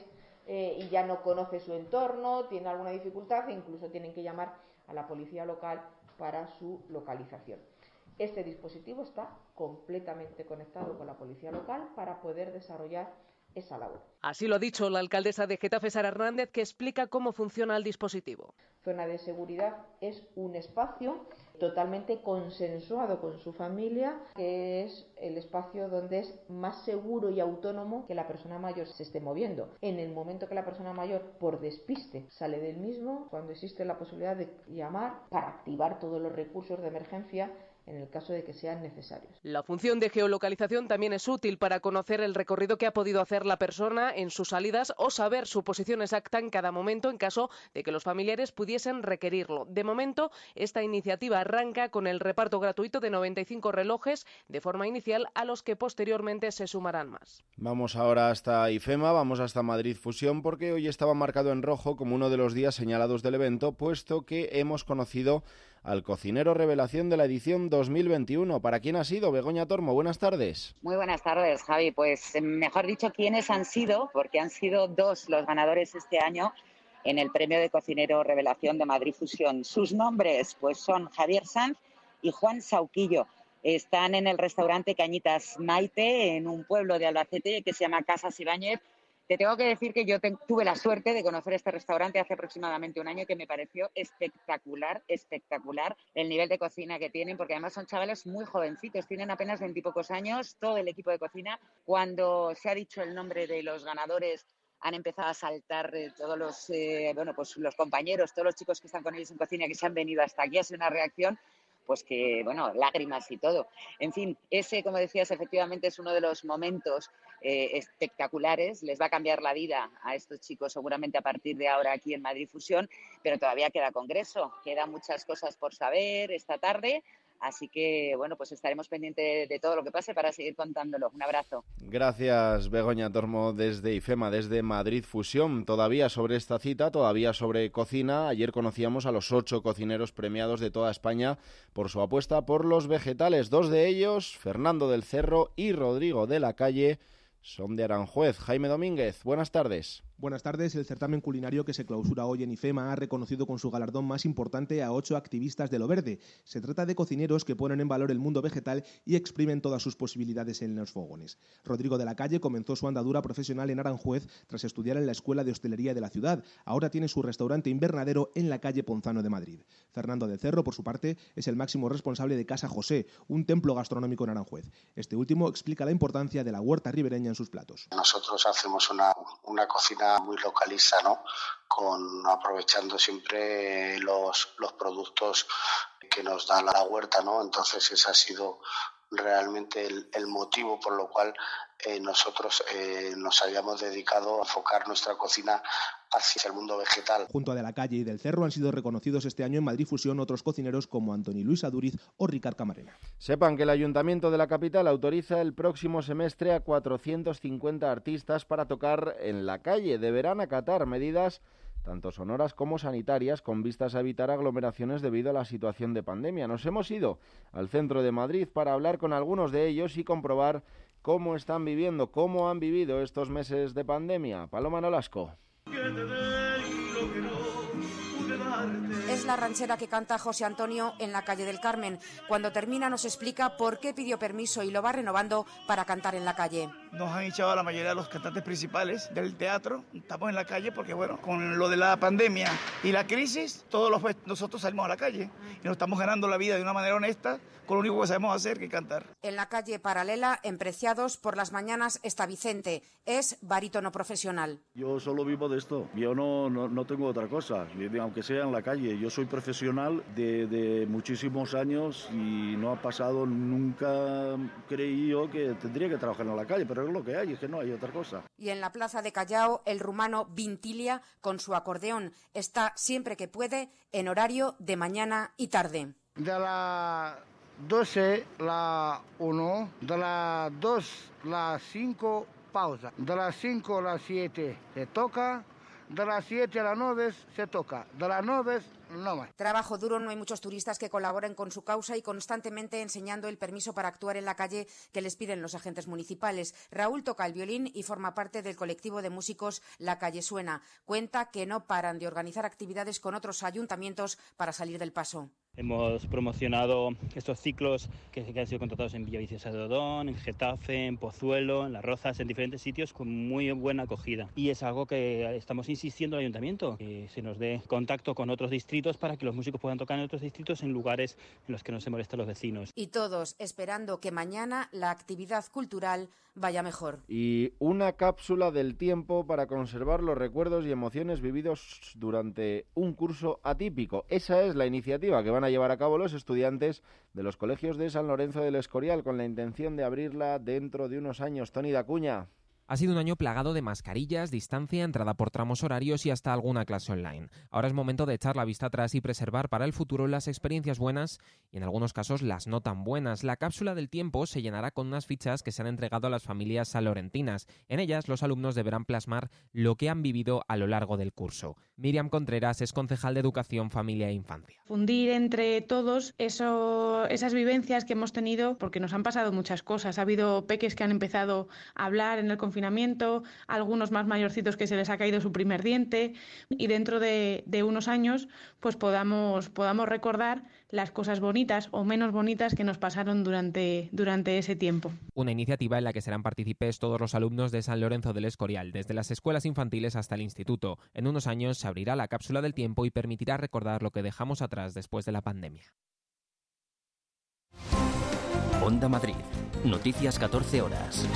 y ya no conoce su entorno, tiene alguna dificultad e incluso tienen que llamar a la policía local para su localización. Este dispositivo está completamente conectado con la policía local para poder desarrollar esa labor. Así lo ha dicho la alcaldesa de Getafe, Sara Hernández, que explica cómo funciona el dispositivo. Zona de seguridad es un espacio totalmente consensuado con su familia, que es el espacio donde es más seguro y autónomo que la persona mayor se esté moviendo. En el momento que la persona mayor, por despiste, sale del mismo, cuando existe la posibilidad de llamar para activar todos los recursos de emergencia en el caso de que sean necesarios. La función de geolocalización también es útil para conocer el recorrido que ha podido hacer la persona en sus salidas o saber su posición exacta en cada momento en caso de que los familiares pudiesen requerirlo. De momento, esta iniciativa arranca con el reparto gratuito de 95 relojes de forma inicial, a los que posteriormente se sumarán más. Vamos ahora hasta IFEMA, vamos hasta Madrid Fusión, porque hoy estaba marcado en rojo como uno de los días señalados del evento, puesto que hemos conocido al cocinero revelación de la edición 2021. ¿Para quién ha sido? Begoña Tormo, buenas tardes. Muy buenas tardes, Javi. Pues mejor dicho, ¿quiénes han sido? Porque han sido 2 los ganadores este año en el premio de cocinero revelación de Madrid Fusión. Sus nombres pues son Javier Sanz y Juan Sauquillo. Están en el restaurante Cañitas Maite, en un pueblo de Albacete que se llama Casas Ibáñez. Te tengo que decir que yo tuve la suerte de conocer este restaurante hace aproximadamente un año, que me pareció espectacular el nivel de cocina que tienen, porque además son chavales muy jovencitos, tienen apenas 20 y pocos años, todo el equipo de cocina. Cuando se ha dicho el nombre de los ganadores, han empezado a saltar todos los, los compañeros, todos los chicos que están con ellos en cocina, que se han venido hasta aquí. Ha sido una reacción pues que, lágrimas y todo. En fin, ese, como decías, efectivamente es uno de los momentos espectaculares. Les va a cambiar la vida a estos chicos seguramente a partir de ahora aquí en Madrid Fusión, pero todavía queda congreso, quedan muchas cosas por saber esta tarde. Así que, pues estaremos pendientes de todo lo que pase para seguir contándolo. Un abrazo. Gracias, Begoña Tormo, desde IFEMA, desde Madrid Fusión. Todavía sobre esta cita, todavía sobre cocina. Ayer conocíamos a los 8 cocineros premiados de toda España por su apuesta por los vegetales. 2 de ellos, Fernando del Cerro y Rodrigo de la Calle, son de Aranjuez. Jaime Domínguez, buenas tardes. Buenas tardes. El certamen culinario que se clausura hoy en IFEMA ha reconocido con su galardón más importante a 8 activistas de lo verde. Se trata de cocineros que ponen en valor el mundo vegetal y exprimen todas sus posibilidades en los fogones. Rodrigo de la Calle comenzó su andadura profesional en Aranjuez tras estudiar en la Escuela de Hostelería de la ciudad. Ahora tiene su restaurante invernadero en la calle Ponzano de Madrid. Fernando del Cerro, por su parte, es el máximo responsable de Casa José, un templo gastronómico en Aranjuez. Este último explica la importancia de la huerta ribereña en sus platos. Nosotros hacemos una cocina muy localiza, ¿no? Aprovechando siempre los productos que nos da la huerta, ¿no? Entonces ese ha sido realmente el motivo por lo cual nosotros nos habíamos dedicado a enfocar nuestra cocina hacia el mundo vegetal. Junto a De la Calle y del Cerro han sido reconocidos este año en Madrid Fusión otros cocineros como Antoni Luis Aduriz o Ricard Camarena. Sepan que el Ayuntamiento de la capital autoriza el próximo semestre a 450 artistas para tocar en la calle. Deberán acatar medidas tanto sonoras como sanitarias, con vistas a evitar aglomeraciones debido a la situación de pandemia. Nos hemos ido al centro de Madrid para hablar con algunos de ellos y comprobar cómo están viviendo, cómo han vivido estos meses de pandemia. Paloma Nolasco. Es la ranchera que canta José Antonio en la calle del Carmen. Cuando termina nos explica por qué pidió permiso y lo va renovando para cantar en la calle. Nos han echado a la mayoría de los cantantes principales del teatro. Estamos en la calle porque, bueno, con lo de la pandemia y la crisis, nosotros salimos a la calle y nos estamos ganando la vida de una manera honesta con lo único que sabemos hacer, que cantar. En la calle paralela, en Preciados, por las mañanas está Vicente. Es barítono profesional. Yo solo vivo de esto. Yo no tengo otra cosa, aunque sea en la calle. Yo soy profesional de muchísimos años y no ha pasado nunca, creí yo, que tendría que trabajar en la calle, pero es lo que hay, es que no hay otra cosa. Y en la plaza de Callao, el rumano Vintilia, con su acordeón, está siempre que puede en horario de mañana y tarde. De la 12, la 1, de la 2, la 5, pausa. De las 5 a las 7 se toca, de las 7 a las 9 se toca, de las 9 no más. Trabajo duro, no hay muchos turistas que colaboren con su causa y constantemente enseñando el permiso para actuar en la calle que les piden los agentes municipales. Raúl toca el violín y forma parte del colectivo de músicos La Calle Suena. Cuenta que no paran de organizar actividades con otros ayuntamientos para salir del paso. Hemos promocionado estos ciclos que han sido contratados en Villaviciosa de Odón, en Getafe, en Pozuelo, en Las Rozas, en diferentes sitios con muy buena acogida. Y es algo que estamos insistiendo al ayuntamiento, que se nos dé contacto con otros distritos para que los músicos puedan tocar en otros distritos en lugares en los que no se molesten los vecinos. Y todos esperando que mañana la actividad cultural vaya mejor. Y una cápsula del tiempo para conservar los recuerdos y emociones vividos durante un curso atípico. Esa es la iniciativa que van a llevar a cabo los estudiantes de los colegios de San Lorenzo del Escorial con la intención de abrirla dentro de unos años. Toni Dacuña. Ha sido un año plagado de mascarillas, distancia, entrada por tramos horarios y hasta alguna clase online. Ahora es momento de echar la vista atrás y preservar para el futuro las experiencias buenas y en algunos casos las no tan buenas. La cápsula del tiempo se llenará con unas fichas que se han entregado a las familias sanlorentinas. En ellas los alumnos deberán plasmar lo que han vivido a lo largo del curso. Miriam Contreras es concejal de Educación, Familia e Infancia. Fundir entre todos esas vivencias que hemos tenido, porque nos han pasado muchas cosas. Ha habido peques que han empezado a hablar en el confinamiento, algunos más mayorcitos que se les ha caído su primer diente y dentro de unos años pues podamos recordar las cosas bonitas o menos bonitas que nos pasaron durante ese tiempo. Una iniciativa en la que serán partícipes todos los alumnos de San Lorenzo del Escorial, desde las escuelas infantiles hasta el instituto. En unos años se abrirá la cápsula del tiempo y permitirá recordar lo que dejamos atrás después de la pandemia. Onda Madrid. Noticias 14 horas.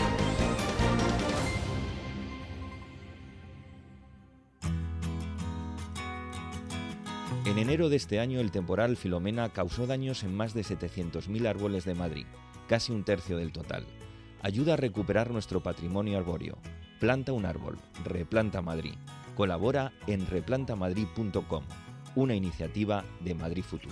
En enero de este año, el temporal Filomena causó daños en más de 700.000 árboles de Madrid, casi un tercio del total. Ayuda a recuperar nuestro patrimonio arbóreo. Planta un árbol. Replanta Madrid. Colabora en replantamadrid.com, una iniciativa de Madrid Futuro.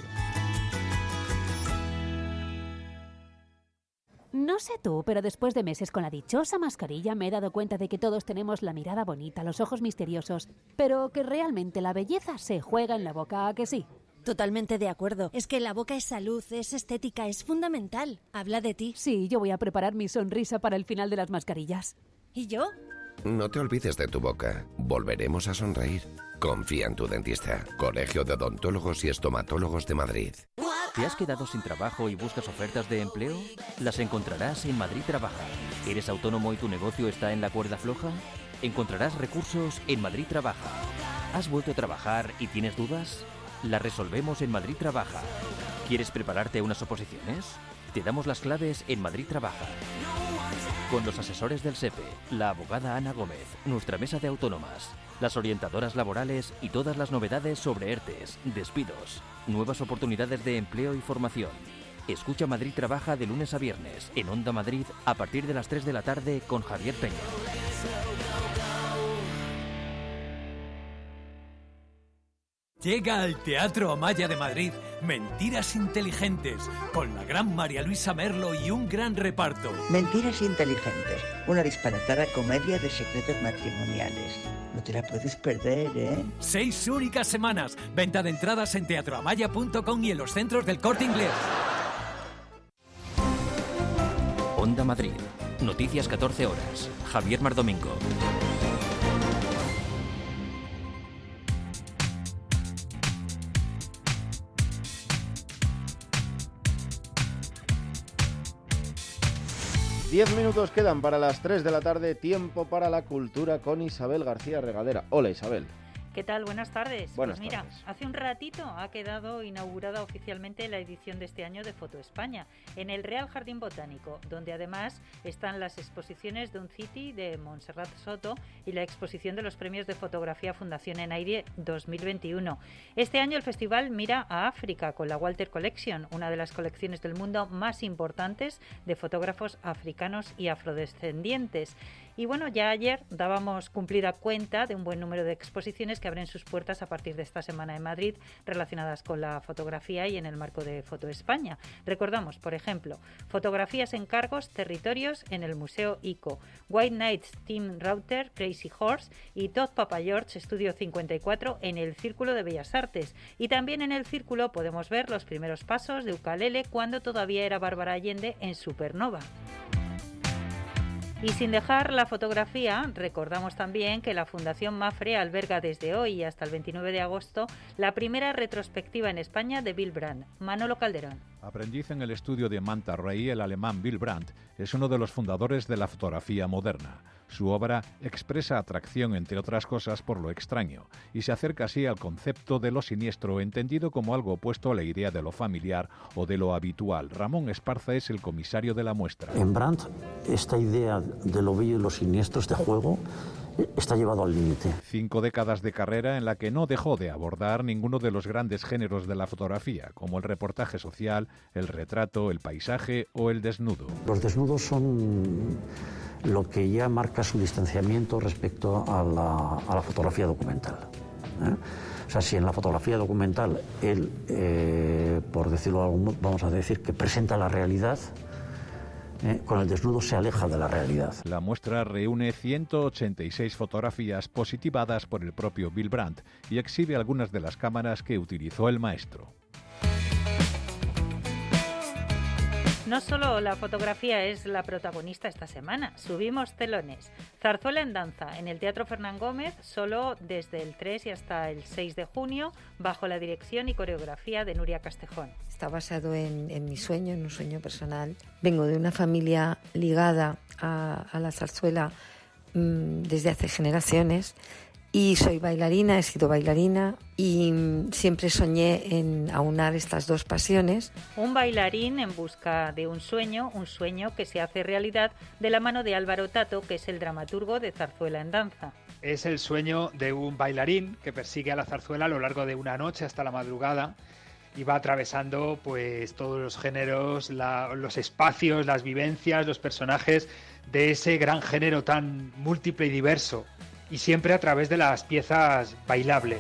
No sé tú, pero después de meses con la dichosa mascarilla me he dado cuenta de que todos tenemos la mirada bonita, los ojos misteriosos, pero que realmente la belleza se juega en la boca, ¿a que sí? Totalmente de acuerdo. Es que la boca es salud, es estética, es fundamental. Habla de ti. Sí, yo voy a preparar mi sonrisa para el final de las mascarillas. ¿Y yo? No te olvides de tu boca. Volveremos a sonreír. Confía en tu dentista. Colegio de Odontólogos y Estomatólogos de Madrid. ¿Te has quedado sin trabajo y buscas ofertas de empleo? Las encontrarás en Madrid Trabaja. ¿Eres autónomo y tu negocio está en la cuerda floja? Encontrarás recursos en Madrid Trabaja. ¿Has vuelto a trabajar y tienes dudas? Las resolvemos en Madrid Trabaja. ¿Quieres prepararte a unas oposiciones? Te damos las claves en Madrid Trabaja. Con los asesores del SEPE, la abogada Ana Gómez, nuestra mesa de autónomas, las orientadoras laborales y todas las novedades sobre ERTES, despidos, nuevas oportunidades de empleo y formación. Escucha Madrid Trabaja de lunes a viernes en Onda Madrid a partir de las 3 de la tarde con Javier Peña. Llega al Teatro Amaya de Madrid Mentiras Inteligentes, con la gran María Luisa Merlo y un gran reparto. Mentiras Inteligentes, una disparatada comedia de secretos matrimoniales. No te la puedes perder, ¿eh? 6 únicas semanas. Venta de entradas en teatroamaya.com y en los centros del Corte Inglés. Onda Madrid. Noticias 14 horas. Javier Mar Domingo. Diez minutos quedan para las 3 de la tarde, tiempo para la cultura con Isabel García Regadera. Hola, Isabel. ¿Qué tal? Buenas tardes. Buenas pues mira, tardes. Hace un ratito ha quedado inaugurada oficialmente la edición de este año de Foto España en el Real Jardín Botánico, donde además están las exposiciones de un City de Montserrat Soto y la exposición de los premios de fotografía Fundación Enaire 2021. Este año el festival mira a África con la Walter Collection, una de las colecciones del mundo más importantes de fotógrafos africanos y afrodescendientes. Y bueno, ya ayer dábamos cumplida cuenta de un buen número de exposiciones que abren sus puertas a partir de esta semana en Madrid relacionadas con la fotografía y en el marco de Foto España. Recordamos, por ejemplo, fotografías en cargos, territorios en el Museo ICO, White Nights, Team Router, Crazy Horse y Todd Papa George Estudio 54 en el Círculo de Bellas Artes. Y también en el Círculo podemos ver los primeros pasos de ukelele cuando todavía era Bárbara Allende en Supernova. Y sin dejar la fotografía, recordamos también que la Fundación Mapfre alberga desde hoy hasta el 29 de agosto la primera retrospectiva en España de Bill Brandt. Manolo Calderón. Aprendiz en el estudio de Manta Ray, el alemán Bill Brandt es uno de los fundadores de la fotografía moderna. Su obra expresa atracción, entre otras cosas, por lo extraño, y se acerca así al concepto de lo siniestro, entendido como algo opuesto a la idea de lo familiar o de lo habitual. Ramón Esparza es el comisario de la muestra. En Brandt, esta idea de lo bello y lo siniestro, este juego, está llevado al límite. 5 décadas de carrera en la que no dejó de abordar ninguno de los grandes géneros de la fotografía, como el reportaje social, el retrato, el paisaje o el desnudo. Los desnudos son lo que ya marca su distanciamiento respecto a la fotografía documental. O sea, si en la fotografía documental él, por decirlo de algún modo, vamos a decir que presenta la realidad, con el desnudo se aleja de la realidad. La muestra reúne 186 fotografías positivadas por el propio Bill Brandt y exhibe algunas de las cámaras que utilizó el maestro. No solo la fotografía es la protagonista esta semana, subimos telones. Zarzuela en danza en el Teatro Fernán Gómez, solo desde el 3 y hasta el 6 de junio, bajo la dirección y coreografía de Nuria Castejón. Está basado en mi sueño, en un sueño personal. Vengo de una familia ligada a la zarzuela desde hace generaciones. Y soy bailarina, he sido bailarina y siempre soñé en aunar estas dos pasiones. Un bailarín en busca de un sueño que se hace realidad de la mano de Álvaro Tato, que es el dramaturgo de Zarzuela en danza. Es el sueño de un bailarín que persigue a la zarzuela a lo largo de una noche hasta la madrugada y va atravesando pues todos los géneros, los espacios, las vivencias, los personajes de ese gran género tan múltiple y diverso. Y siempre a través de las piezas bailables.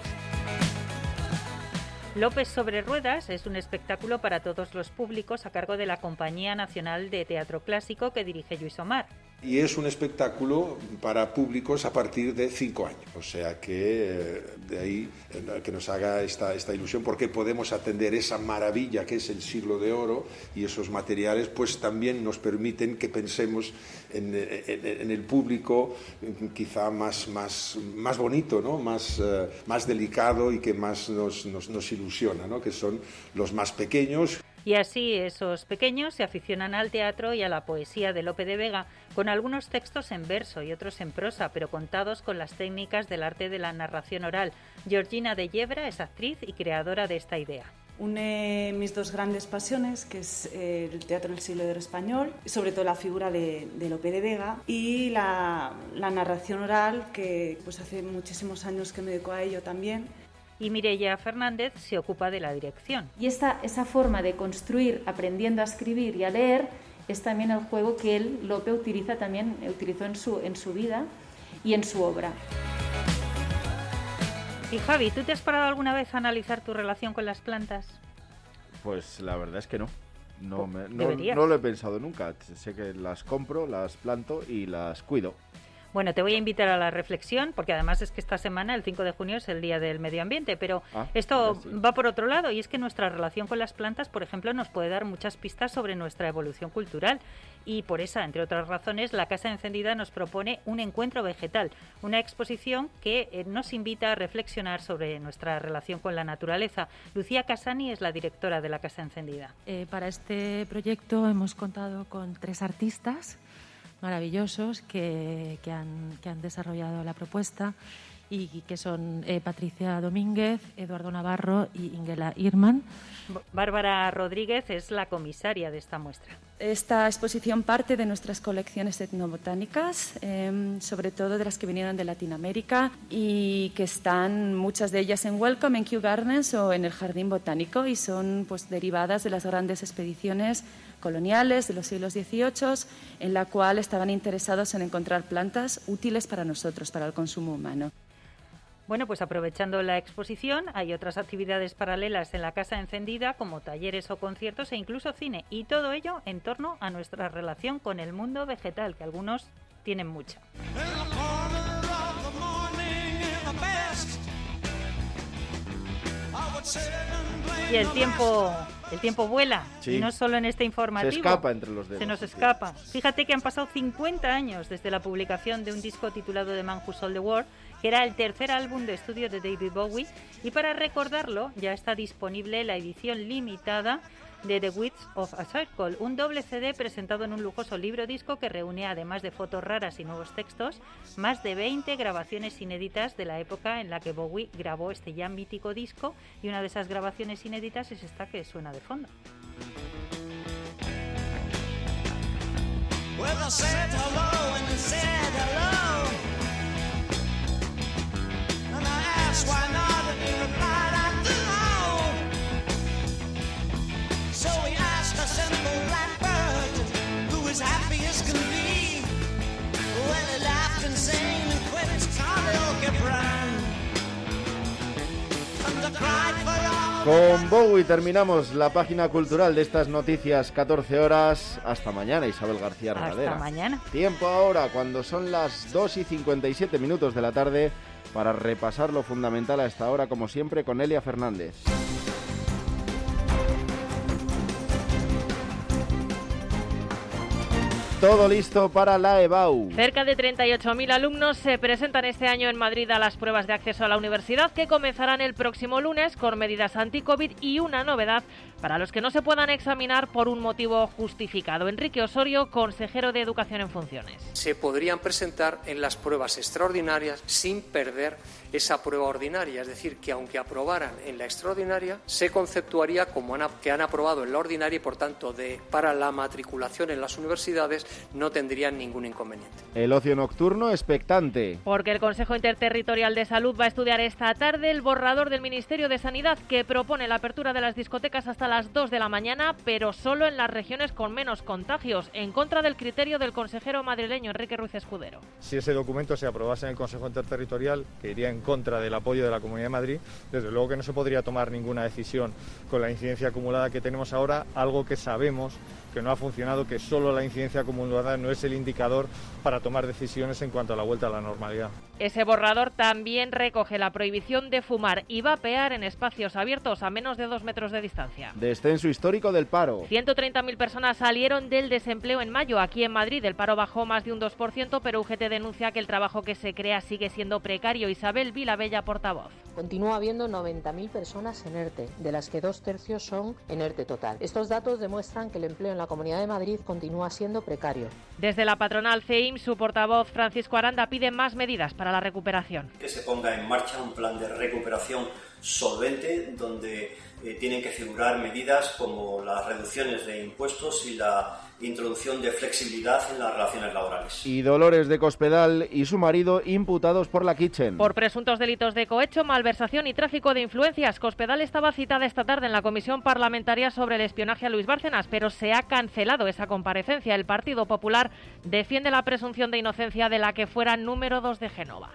López sobre Ruedas es un espectáculo para todos los públicos a cargo de la Compañía Nacional de Teatro Clásico que dirige Lluís Omar. Y es un espectáculo para públicos a partir de 5 años. O sea que de ahí que nos haga esta ilusión, porque podemos atender esa maravilla que es el siglo de oro, y esos materiales pues también nos permiten que pensemos en el público quizá más bonito, ¿no? más delicado, y que más nos ilusiona, ¿no? Que son los más pequeños. Y así esos pequeños se aficionan al teatro y a la poesía de Lope de Vega, con algunos textos en verso y otros en prosa, pero contados con las técnicas del arte de la narración oral. Georgina de Yebra es actriz y creadora de esta idea. Une mis dos grandes pasiones, que es el teatro del siglo de oro español, sobre todo la figura de Lope de Vega, y la narración oral, que pues hace muchísimos años que me dedico a ello también. Y Mireia Fernández se ocupa de la dirección. Y esa forma de construir aprendiendo a escribir y a leer es también el juego que Lope utilizó en su vida y en su obra. Y Javi, ¿tú te has parado alguna vez a analizar tu relación con las plantas? Pues la verdad es que no. No Deberías. lo he pensado nunca. Sé que las compro, las planto y las cuido. Bueno, te voy a invitar a la reflexión, porque además es que esta semana, el 5 de junio, es el Día del Medio Ambiente, pero esto va por otro lado, y es que nuestra relación con las plantas, por ejemplo, nos puede dar muchas pistas sobre nuestra evolución cultural, y por esa, entre otras razones, la Casa Encendida nos propone un encuentro vegetal, una exposición que nos invita a reflexionar sobre nuestra relación con la naturaleza. Lucía Casani es la directora de la Casa Encendida. Para este proyecto hemos contado con 3 artistas maravillosos que han desarrollado la propuesta, y que son Patricia Domínguez, Eduardo Navarro y Ingela Irman. Bárbara Rodríguez es la comisaria de esta muestra. Esta exposición parte de nuestras colecciones etnobotánicas, sobre todo de las que vinieron de Latinoamérica, y que están muchas de ellas en Welcome, en Kew Gardens o en el Jardín Botánico, y son pues derivadas de las grandes expediciones coloniales de los siglos XVIII, en la cual estaban interesados en encontrar plantas útiles para nosotros, para el consumo humano. Bueno, pues aprovechando la exposición, hay otras actividades paralelas en la Casa Encendida, como talleres o conciertos e incluso cine, y todo ello en torno a nuestra relación con el mundo vegetal, que algunos tienen mucha. Y el tiempo vuela, sí. Y no solo en este informativo. Se escapa entre los dedos. Se nos escapa. Fíjate que han pasado 50 años desde la publicación de un disco titulado The Man Who Sold the World, que era el tercer álbum de estudio de David Bowie, y para recordarlo ya está disponible la edición limitada de The Width of a Circle, un doble CD presentado en un lujoso libro disco que reúne, además de fotos raras y nuevos textos, más de 20 grabaciones inéditas de la época en la que Bowie grabó este ya mítico disco, y una de esas grabaciones inéditas es esta que suena de fondo. So we asked a simple blackbird who was happy as can be. Well, he laughed and sang and quit his carnal Gibran. And the cried for all. Con Bowie terminamos la página cultural de estas noticias, 14 horas. Hasta mañana, Isabel García Regadera. Hasta mañana. Tiempo ahora, cuando son las 2:57 de la tarde, para repasar lo fundamental a esta hora, como siempre, con Elia Fernández. Todo listo para la EBAU. Cerca de 38.000 alumnos se presentan este año en Madrid a las pruebas de acceso a la universidad, que comenzarán el próximo lunes con medidas anti-COVID y una novedad para los que no se puedan examinar por un motivo justificado. Enrique Osorio, consejero de Educación en Funciones. Se podrían presentar en las pruebas extraordinarias sin perder esa prueba ordinaria, es decir, que aunque aprobaran en la extraordinaria, se conceptuaría como que han aprobado en la ordinaria y, por tanto, para la matriculación en las universidades no tendrían ningún inconveniente. El ocio nocturno expectante. Porque el Consejo Interterritorial de Salud va a estudiar esta tarde el borrador del Ministerio de Sanidad, que propone la apertura de las discotecas hasta las 2 de la mañana, pero solo en las regiones con menos contagios, en contra del criterio del consejero madrileño Enrique Ruiz Escudero. Si ese documento se aprobase en el Consejo Interterritorial, que iría en contra del apoyo de la Comunidad de Madrid, desde luego que no se podría tomar ninguna decisión con la incidencia acumulada que tenemos ahora, algo que sabemos que no ha funcionado, que solo la incidencia acumulada Mundial no es el indicador para tomar decisiones en cuanto a la vuelta a la normalidad. Ese borrador también recoge la prohibición de fumar y vapear en espacios abiertos a menos de 2 metros de distancia. Descenso histórico del paro. 130.000 personas salieron del desempleo en mayo. Aquí en Madrid el paro bajó más de un 2%, pero UGT denuncia que el trabajo que se crea sigue siendo precario. Isabel Vilabella, portavoz. Continúa habiendo 90.000 personas en ERTE, de las que 2/3 son en ERTE total. Estos datos demuestran que el empleo en la Comunidad de Madrid continúa siendo precario. Desde la patronal CEIM, su portavoz Francisco Aranda pide más medidas para la recuperación. Que se ponga en marcha un plan de recuperación solvente donde tienen que figurar medidas como las reducciones de impuestos y la introducción de flexibilidad en las relaciones laborales. Y Dolores de Cospedal y su marido imputados por la Kitchen. Por presuntos delitos de cohecho, malversación y tráfico de influencias. Cospedal estaba citada esta tarde en la comisión parlamentaria sobre el espionaje a Luis Bárcenas, pero se ha cancelado esa comparecencia. El Partido Popular defiende la presunción de inocencia de la que fuera número 2 de Génova.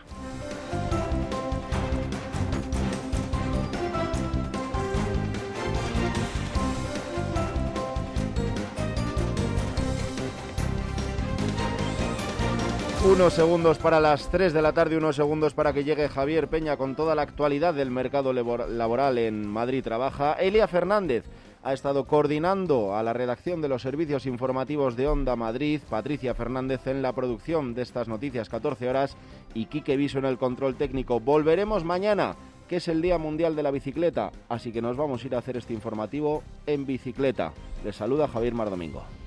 Unos segundos para las 3 de la tarde, unos segundos para que llegue Javier Peña con toda la actualidad del mercado laboral en Madrid Trabaja. Elia Fernández ha estado coordinando a la redacción de los servicios informativos de Onda Madrid, Patricia Fernández en la producción de estas noticias 14 horas y Quique Viso en el control técnico. Volveremos mañana, que es el Día Mundial de la Bicicleta, así que nos vamos a ir a hacer este informativo en bicicleta. Les saluda Javier Mar Domingo.